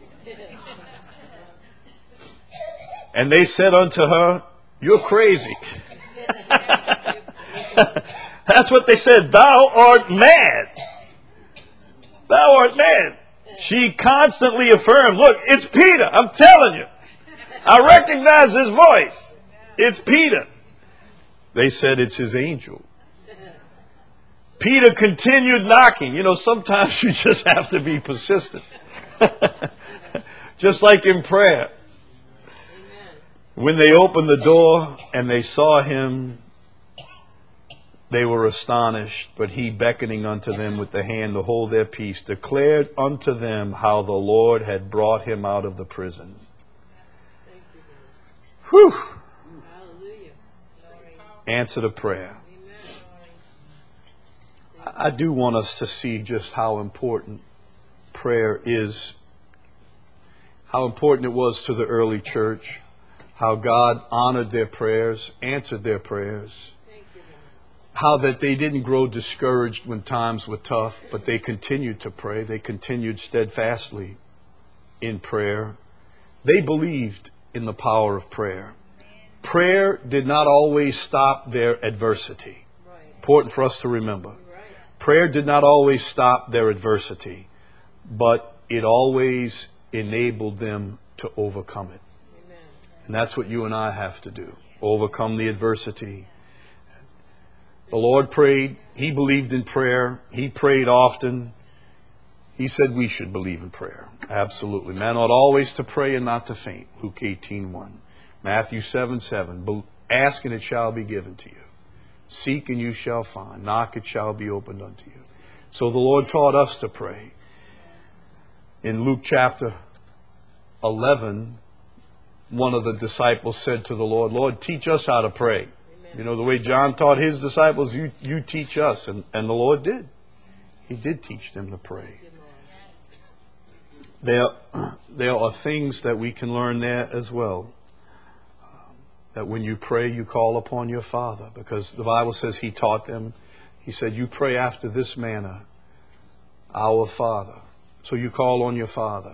And they said unto her, "You're crazy." That's what they said. "Thou art mad. Thou art mad." She constantly affirmed, "Look, it's Peter. I'm telling you. I recognize his voice. It's Peter." They said, "It's his angel." Peter continued knocking. Sometimes you just have to be persistent. Just like in prayer. When they opened the door and they saw him, they were astonished. But he, beckoning unto them with the hand to hold their peace, declared unto them how the Lord had brought him out of the prison. Whew. Answer to prayer. I do want us to see just how important prayer is, how important it was to the early church, how God honored their prayers, answered their prayers, how that they didn't grow discouraged when times were tough, but they continued to pray. They continued steadfastly in prayer. They believed in the power of prayer. Prayer did not always stop their adversity. Important for us to remember. Prayer did not always stop their adversity, but it always enabled them to overcome it. And that's what you and I have to do. Overcome the adversity. The Lord prayed. He believed in prayer. He prayed often. He said we should believe in prayer. Absolutely. Man ought always to pray and not to faint. Luke 18:1. Matthew 7:7. Ask and it shall be given to you. Seek and you shall find. Knock, it shall be opened unto you. So the Lord taught us to pray. In Luke chapter 11, one of the disciples said to the Lord, Lord, teach us how to pray. You know, the way John taught his disciples, you teach us. And the Lord did. He did teach them to pray. There are things that we can learn there as well. That when you pray, you call upon your Father. Because the Bible says He taught them. He said, you pray after this manner, our Father. So you call on your Father.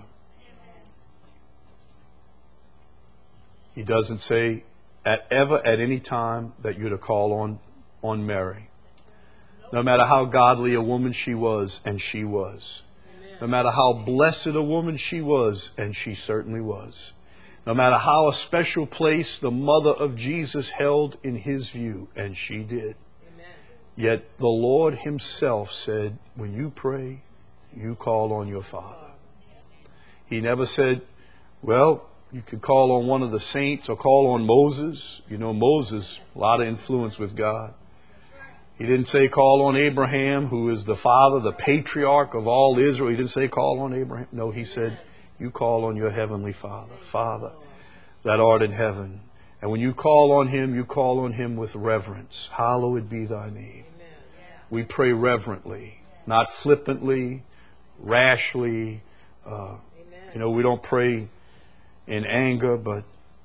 He doesn't say at any time that you're to call on Mary. No matter how godly a woman she was, and she was. No matter how blessed a woman she was, and she certainly was. No matter how a special place the mother of Jesus held in His view, and she did. Amen. Yet the Lord Himself said, when you pray, you call on your Father. He never said, well, you could call on one of the saints or call on Moses. You know, Moses, a lot of influence with God. He didn't say call on Abraham, who is the father, the patriarch of all Israel. He didn't say call on Abraham. No, He said, you call on your heavenly Father, Father that art in heaven. And when you call on Him, you call on Him with reverence. Hallowed be thy name. We pray reverently, not flippantly, rashly. You know, we don't pray in anger, but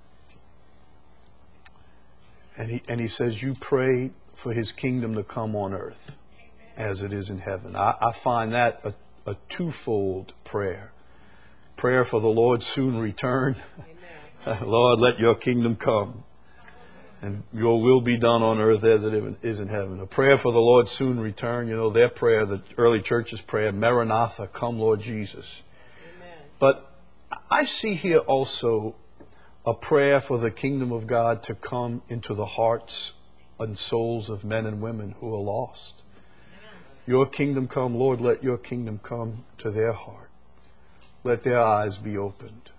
and he says, you pray for His kingdom to come on earth as it is in heaven. I find that a twofold prayer. Prayer for the Lord's soon return. Lord, let your kingdom come and your will be done on earth as it is in heaven. A prayer for the Lord's soon return. You know, their prayer, the early church's prayer, Maranatha, come Lord Jesus. Amen. But I see here also a prayer for the kingdom of God to come into the hearts and souls of men and women who are lost. Your kingdom come, Lord, let your kingdom come to their heart. Let their eyes be opened.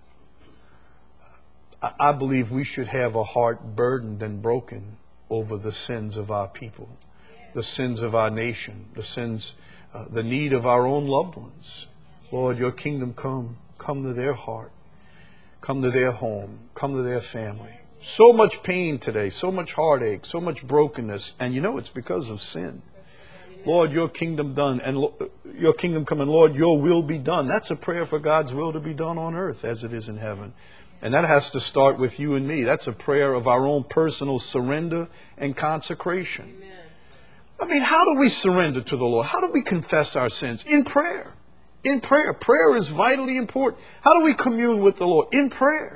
I believe we should have a heart burdened and broken over the sins of our people, the sins of our nation, the sins, the need of our own loved ones. Lord, your kingdom come to their heart, come to their home, come to their family. So much pain today, so much heartache, so much brokenness, and you know it's because of sin. Lord, your kingdom done, and your kingdom come, and Lord, your will be done. That's a prayer for God's will to be done on earth as it is in heaven. And that has to start with you and me. That's a prayer of our own personal surrender and consecration. Amen. I mean, how do we surrender to the Lord? How do we confess our sins? In prayer. In prayer. Prayer is vitally important. How do we commune with the Lord? In prayer.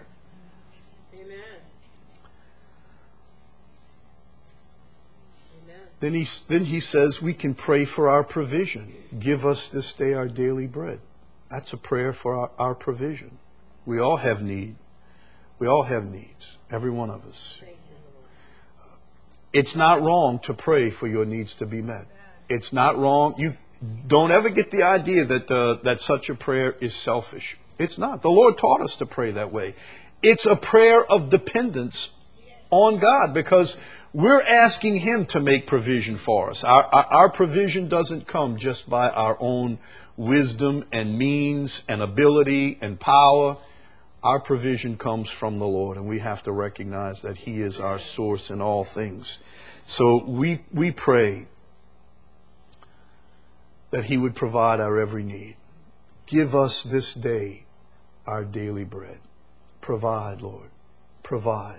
Then he says we can pray for our provision. Give us this day our daily bread. That's a prayer for our provision. We all have need. We all have needs. Every one of us. It's not wrong to pray for your needs to be met. It's not wrong. You don't ever get the idea that such a prayer is selfish. It's not. The Lord taught us to pray that way. It's a prayer of dependence on God because we're asking Him to make provision for us. Our provision doesn't come just by our own wisdom and means and ability and power. Our provision comes from the Lord, and we have to recognize that He is our source in all things. So we pray that He would provide our every need. Give us this day our daily bread. Provide, Lord. Provide.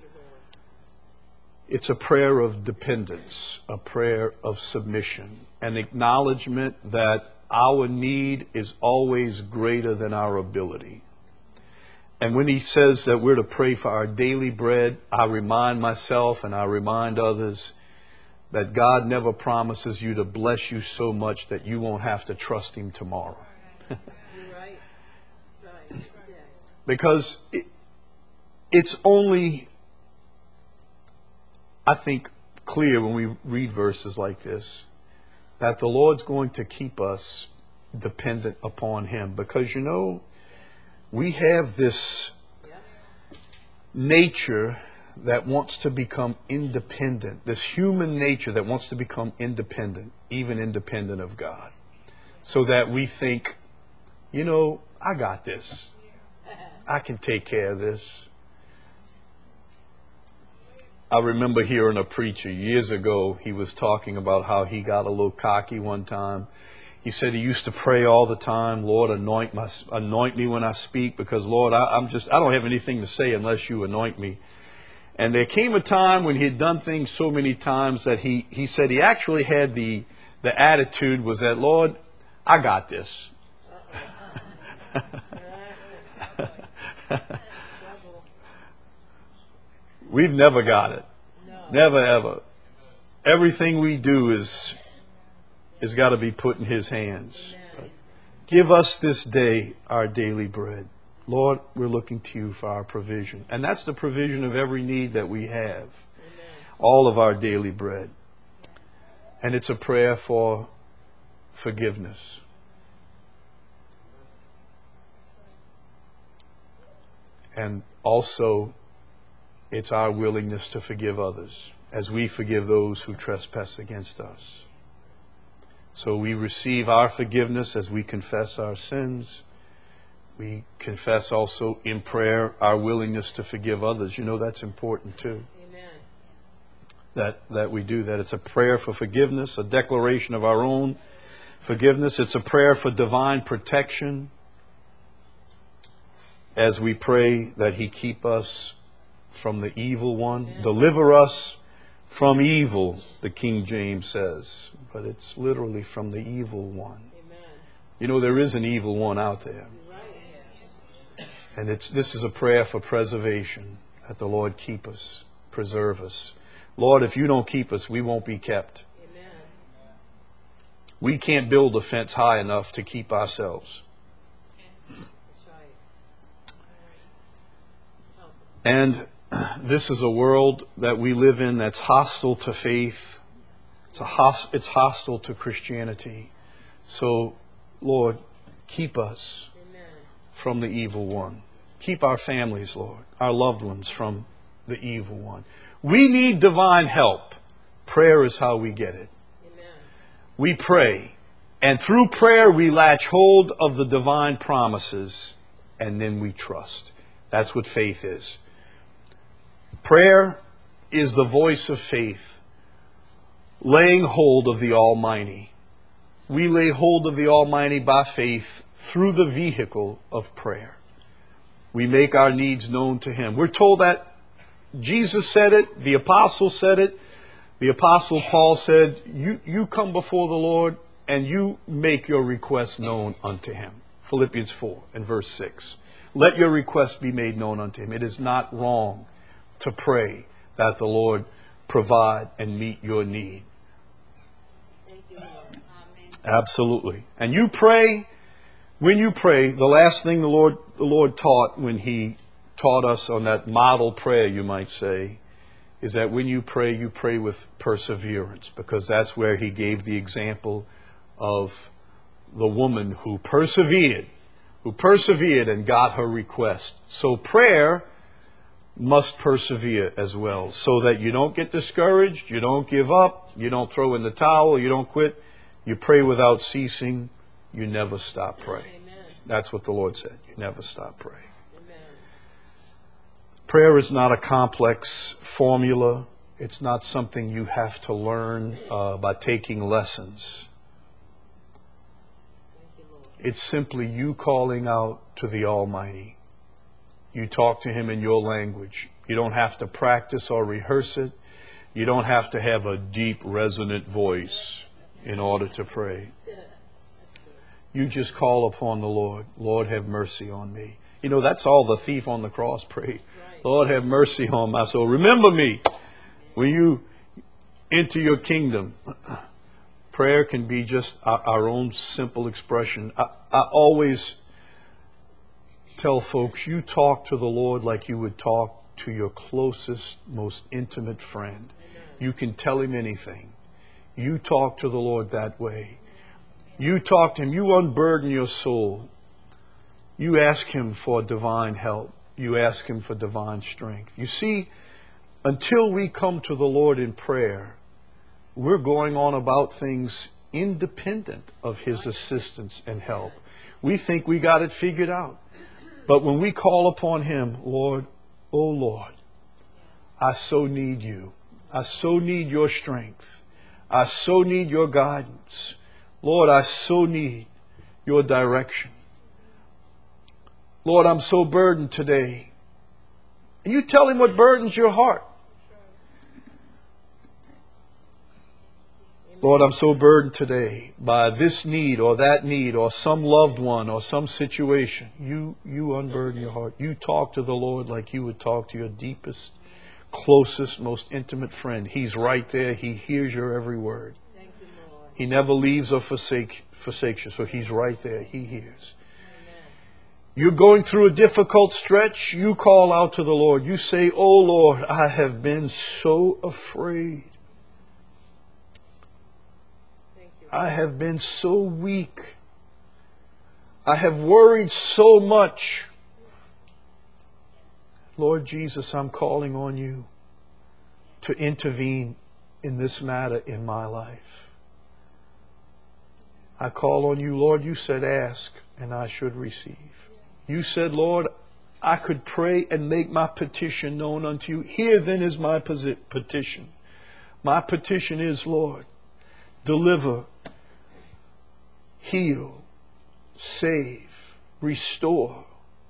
It's a prayer of dependence, a prayer of submission, an acknowledgement that our need is always greater than our ability. And when he says that we're to pray for our daily bread, I remind myself and I remind others that God never promises you to bless you so much that you won't have to trust Him tomorrow. You're right. That's right. Because it's only, I think, clear when we read verses like this that the Lord's going to keep us dependent upon Him. Because, you know, we have this nature that wants to become independent, this human nature that wants to become independent, even independent of God, so that we think, I got this. I can take care of this. I remember hearing a preacher years ago. He was talking about how he got a little cocky one time. He said he used to pray all the time, Lord, anoint me when I speak, because Lord, I don't have anything to say unless you anoint me. And there came a time when he had done things so many times that he said he actually had the attitude was that, Lord, I got this. We've never got it. Never, ever. Everything we do is got to be put in his hands. Give us this day our daily bread. Lord, we're looking to you for our provision. And that's the provision of every need that we have. All of our daily bread. And it's a prayer for forgiveness. And also, it's our willingness to forgive others as we forgive those who trespass against us. So we receive our forgiveness as we confess our sins. We confess also in prayer our willingness to forgive others. That's important too. Amen. That we do that. It's a prayer for forgiveness, a declaration of our own forgiveness. It's a prayer for divine protection as we pray that He keep us from the evil one. Amen. Deliver us from evil, the King James says. But it's literally from the evil one. Amen. There is an evil one out there. Right. And this is a prayer for preservation, that the Lord keep us, preserve us. Lord, if you don't keep us, we won't be kept. Amen. We can't build a fence high enough to keep ourselves. And this is a world that we live in that's hostile to faith. It's hostile to Christianity. So, Lord, keep us from the evil one. Keep our families, Lord, our loved ones from the evil one. We need divine help. Prayer is how we get it. Amen. We pray, and through prayer we latch hold of the divine promises, and then we trust. That's what faith is. Prayer is the voice of faith, laying hold of the Almighty. We lay hold of the Almighty by faith through the vehicle of prayer. We make our needs known to Him. We're told that Jesus said it, the Apostle said it. The Apostle Paul said, you come before the Lord and you make your requests known unto Him. Philippians 4 and verse 6. Let your requests be made known unto Him. It is not wrong to pray that the Lord provide and meet your need. Thank you, Lord. Amen. Absolutely. And you pray, when you pray, the last thing the Lord taught when He taught us on that model prayer, you might say, is that when you pray with perseverance, because that's where He gave the example of the woman who persevered and got her request. So prayer must persevere as well, so that you don't get discouraged, you don't give up, you don't throw in the towel, you don't quit. You pray without ceasing. You never stop praying. Amen. That's what the Lord said. You never stop praying. Amen. Prayer is not a complex formula. It's not something you have to learn by taking lessons. It's simply you calling out to the Almighty. You talk to Him in your language. You don't have to practice or rehearse it. You don't have to have a deep, resonant voice in order to pray. You just call upon the Lord. Lord, have mercy on me. That's all the thief on the cross prayed. Lord, have mercy on my soul. Remember me when you enter your kingdom. Prayer can be just our own simple expression. I always tell folks, you talk to the Lord like you would talk to your closest, most intimate friend. You can tell Him anything. You talk to the Lord that way. You talk to Him. You unburden your soul. You ask Him for divine help. You ask Him for divine strength. You see, until we come to the Lord in prayer, we're going on about things independent of His assistance and help. We think we got it figured out. But when we call upon Him, Lord, oh Lord, I so need you. I so need your strength. I so need your guidance. Lord, I so need your direction. Lord, I'm so burdened today. And you tell Him what burdens your heart. Lord, I'm so burdened today by this need or that need or some loved one or some situation. You unburden your heart. You talk to the Lord like you would talk to your deepest, closest, most intimate friend. He's right there. He hears your every word. Thank you, Lord. He never leaves or forsakes you. So He's right there. He hears. Amen. You're going through a difficult stretch. You call out to the Lord. You say, oh Lord, I have been so afraid. I have been so weak. I have worried so much. Lord Jesus, I'm calling on you to intervene in this matter in my life. I call on you, Lord. You said ask and I should receive. You said, Lord, I could pray and make my petition known unto you. Here then is my petition. My petition is, Lord, deliver, heal, save, restore.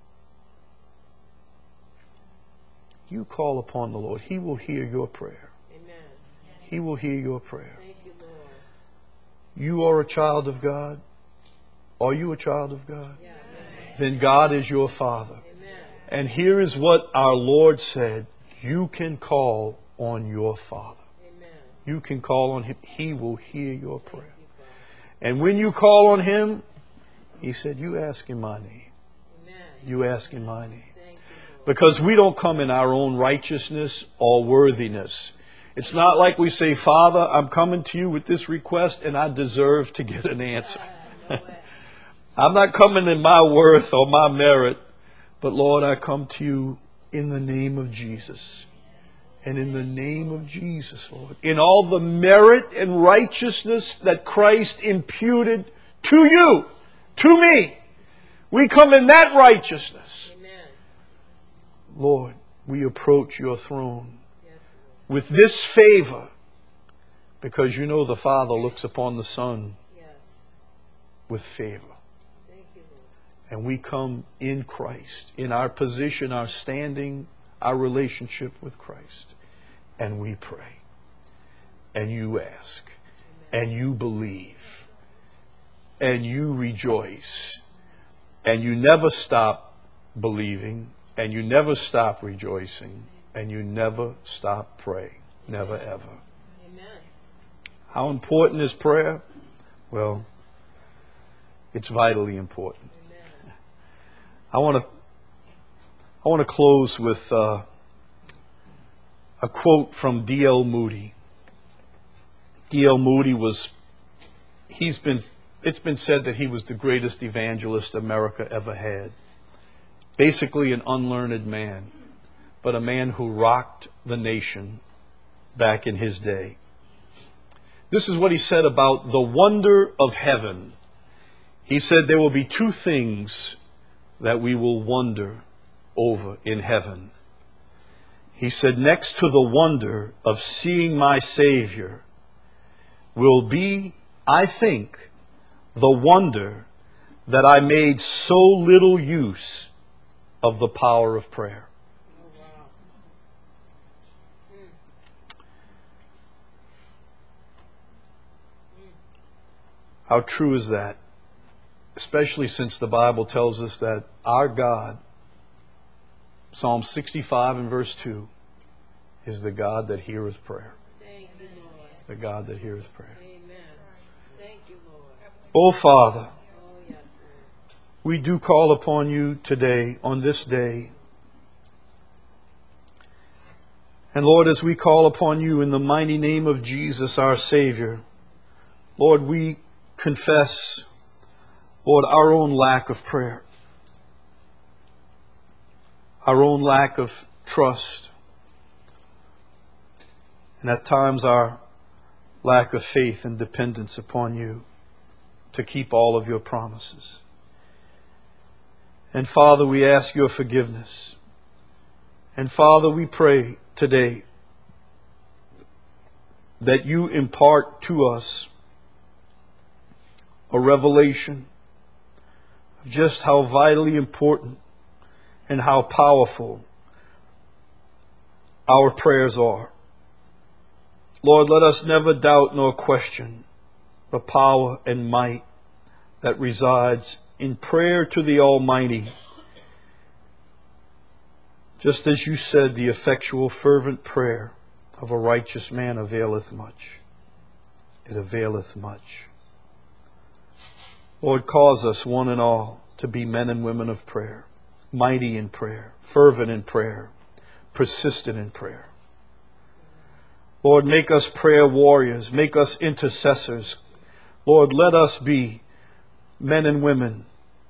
You call upon the Lord. He will hear your prayer. Amen. He will hear your prayer. Thank you, Lord. You are a child of God. Are you a child of God? Yeah. Then God is your Father. Amen. And here is what our Lord said. You can call on your Father. Amen. You can call on Him. He will hear your prayer. Thank you, Father. And when you call on Him, He said, you ask in my name. Amen. You ask in my name. Thank you, Lord. Because we don't come in our own righteousness or worthiness. It's not like we say, Father, I'm coming to you with this request and I deserve to get an answer. No way. I'm not coming in my worth or my merit, but Lord, I come to you in the name of Jesus. And in the name of Jesus, Lord, in all the merit and righteousness that Christ imputed to you, to me, we come in that righteousness. Amen. Lord, we approach your throne Yes, Lord. with this favor, because you know the Father looks upon the Son Yes. with favor. Thank you, Lord. And we come in Christ, in our position, our standing, our relationship with Christ. And we pray. And you ask. And you believe. And you rejoice. And you never stop believing. And you never stop rejoicing. And you never stop praying. Never ever. Amen. How important is prayer? Well, it's vitally important. Amen. I want to close with a quote from D.L. Moody. D.L. Moody it's been said that he was the greatest evangelist America ever had. Basically an unlearned man, but a man who rocked the nation back in his day. This is what he said about the wonder of heaven. He said there will be two things that we will wonder over in heaven. He said, next to the wonder of seeing my Savior will be, I think, the wonder that I made so little use of the power of prayer. Oh, wow. How true is that? Especially since the Bible tells us that our God, Psalm 65 and verse 2, is the God that heareth prayer. Thank you, Lord. The God that heareth prayer. Amen. Thank you, Lord. Oh, Father, Oh, yes, Lord. we do call upon you today, on this day. And Lord, as we call upon you in the mighty name of Jesus, our Savior, Lord, we confess, Lord, our own lack of prayer, our own lack of trust, and at times our lack of faith and dependence upon you to keep all of your promises. And Father, we ask your forgiveness. And Father, we pray today that you impart to us a revelation of just how vitally important and how powerful our prayers are. Lord, let us never doubt nor question the power and might that resides in prayer to the Almighty. Just as you said, the effectual fervent prayer of a righteous man availeth much. It availeth much. Lord, cause us one and all to be men and women of prayer, mighty in prayer, fervent in prayer, persistent in prayer. Lord, make us prayer warriors, make us intercessors. Lord, let us be men and women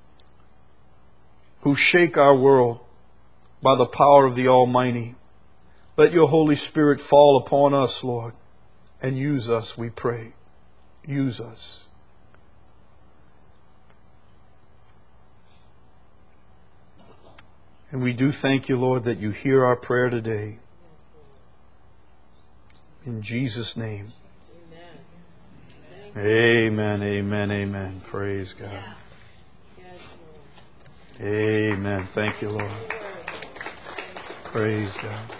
who shake our world by the power of the Almighty. Let your Holy Spirit fall upon us, Lord, and use us, we pray. Use us. And we do thank you, Lord, that you hear our prayer today. In Jesus' name. Amen, amen, amen. Praise God. Amen. Thank you, Lord. Praise God.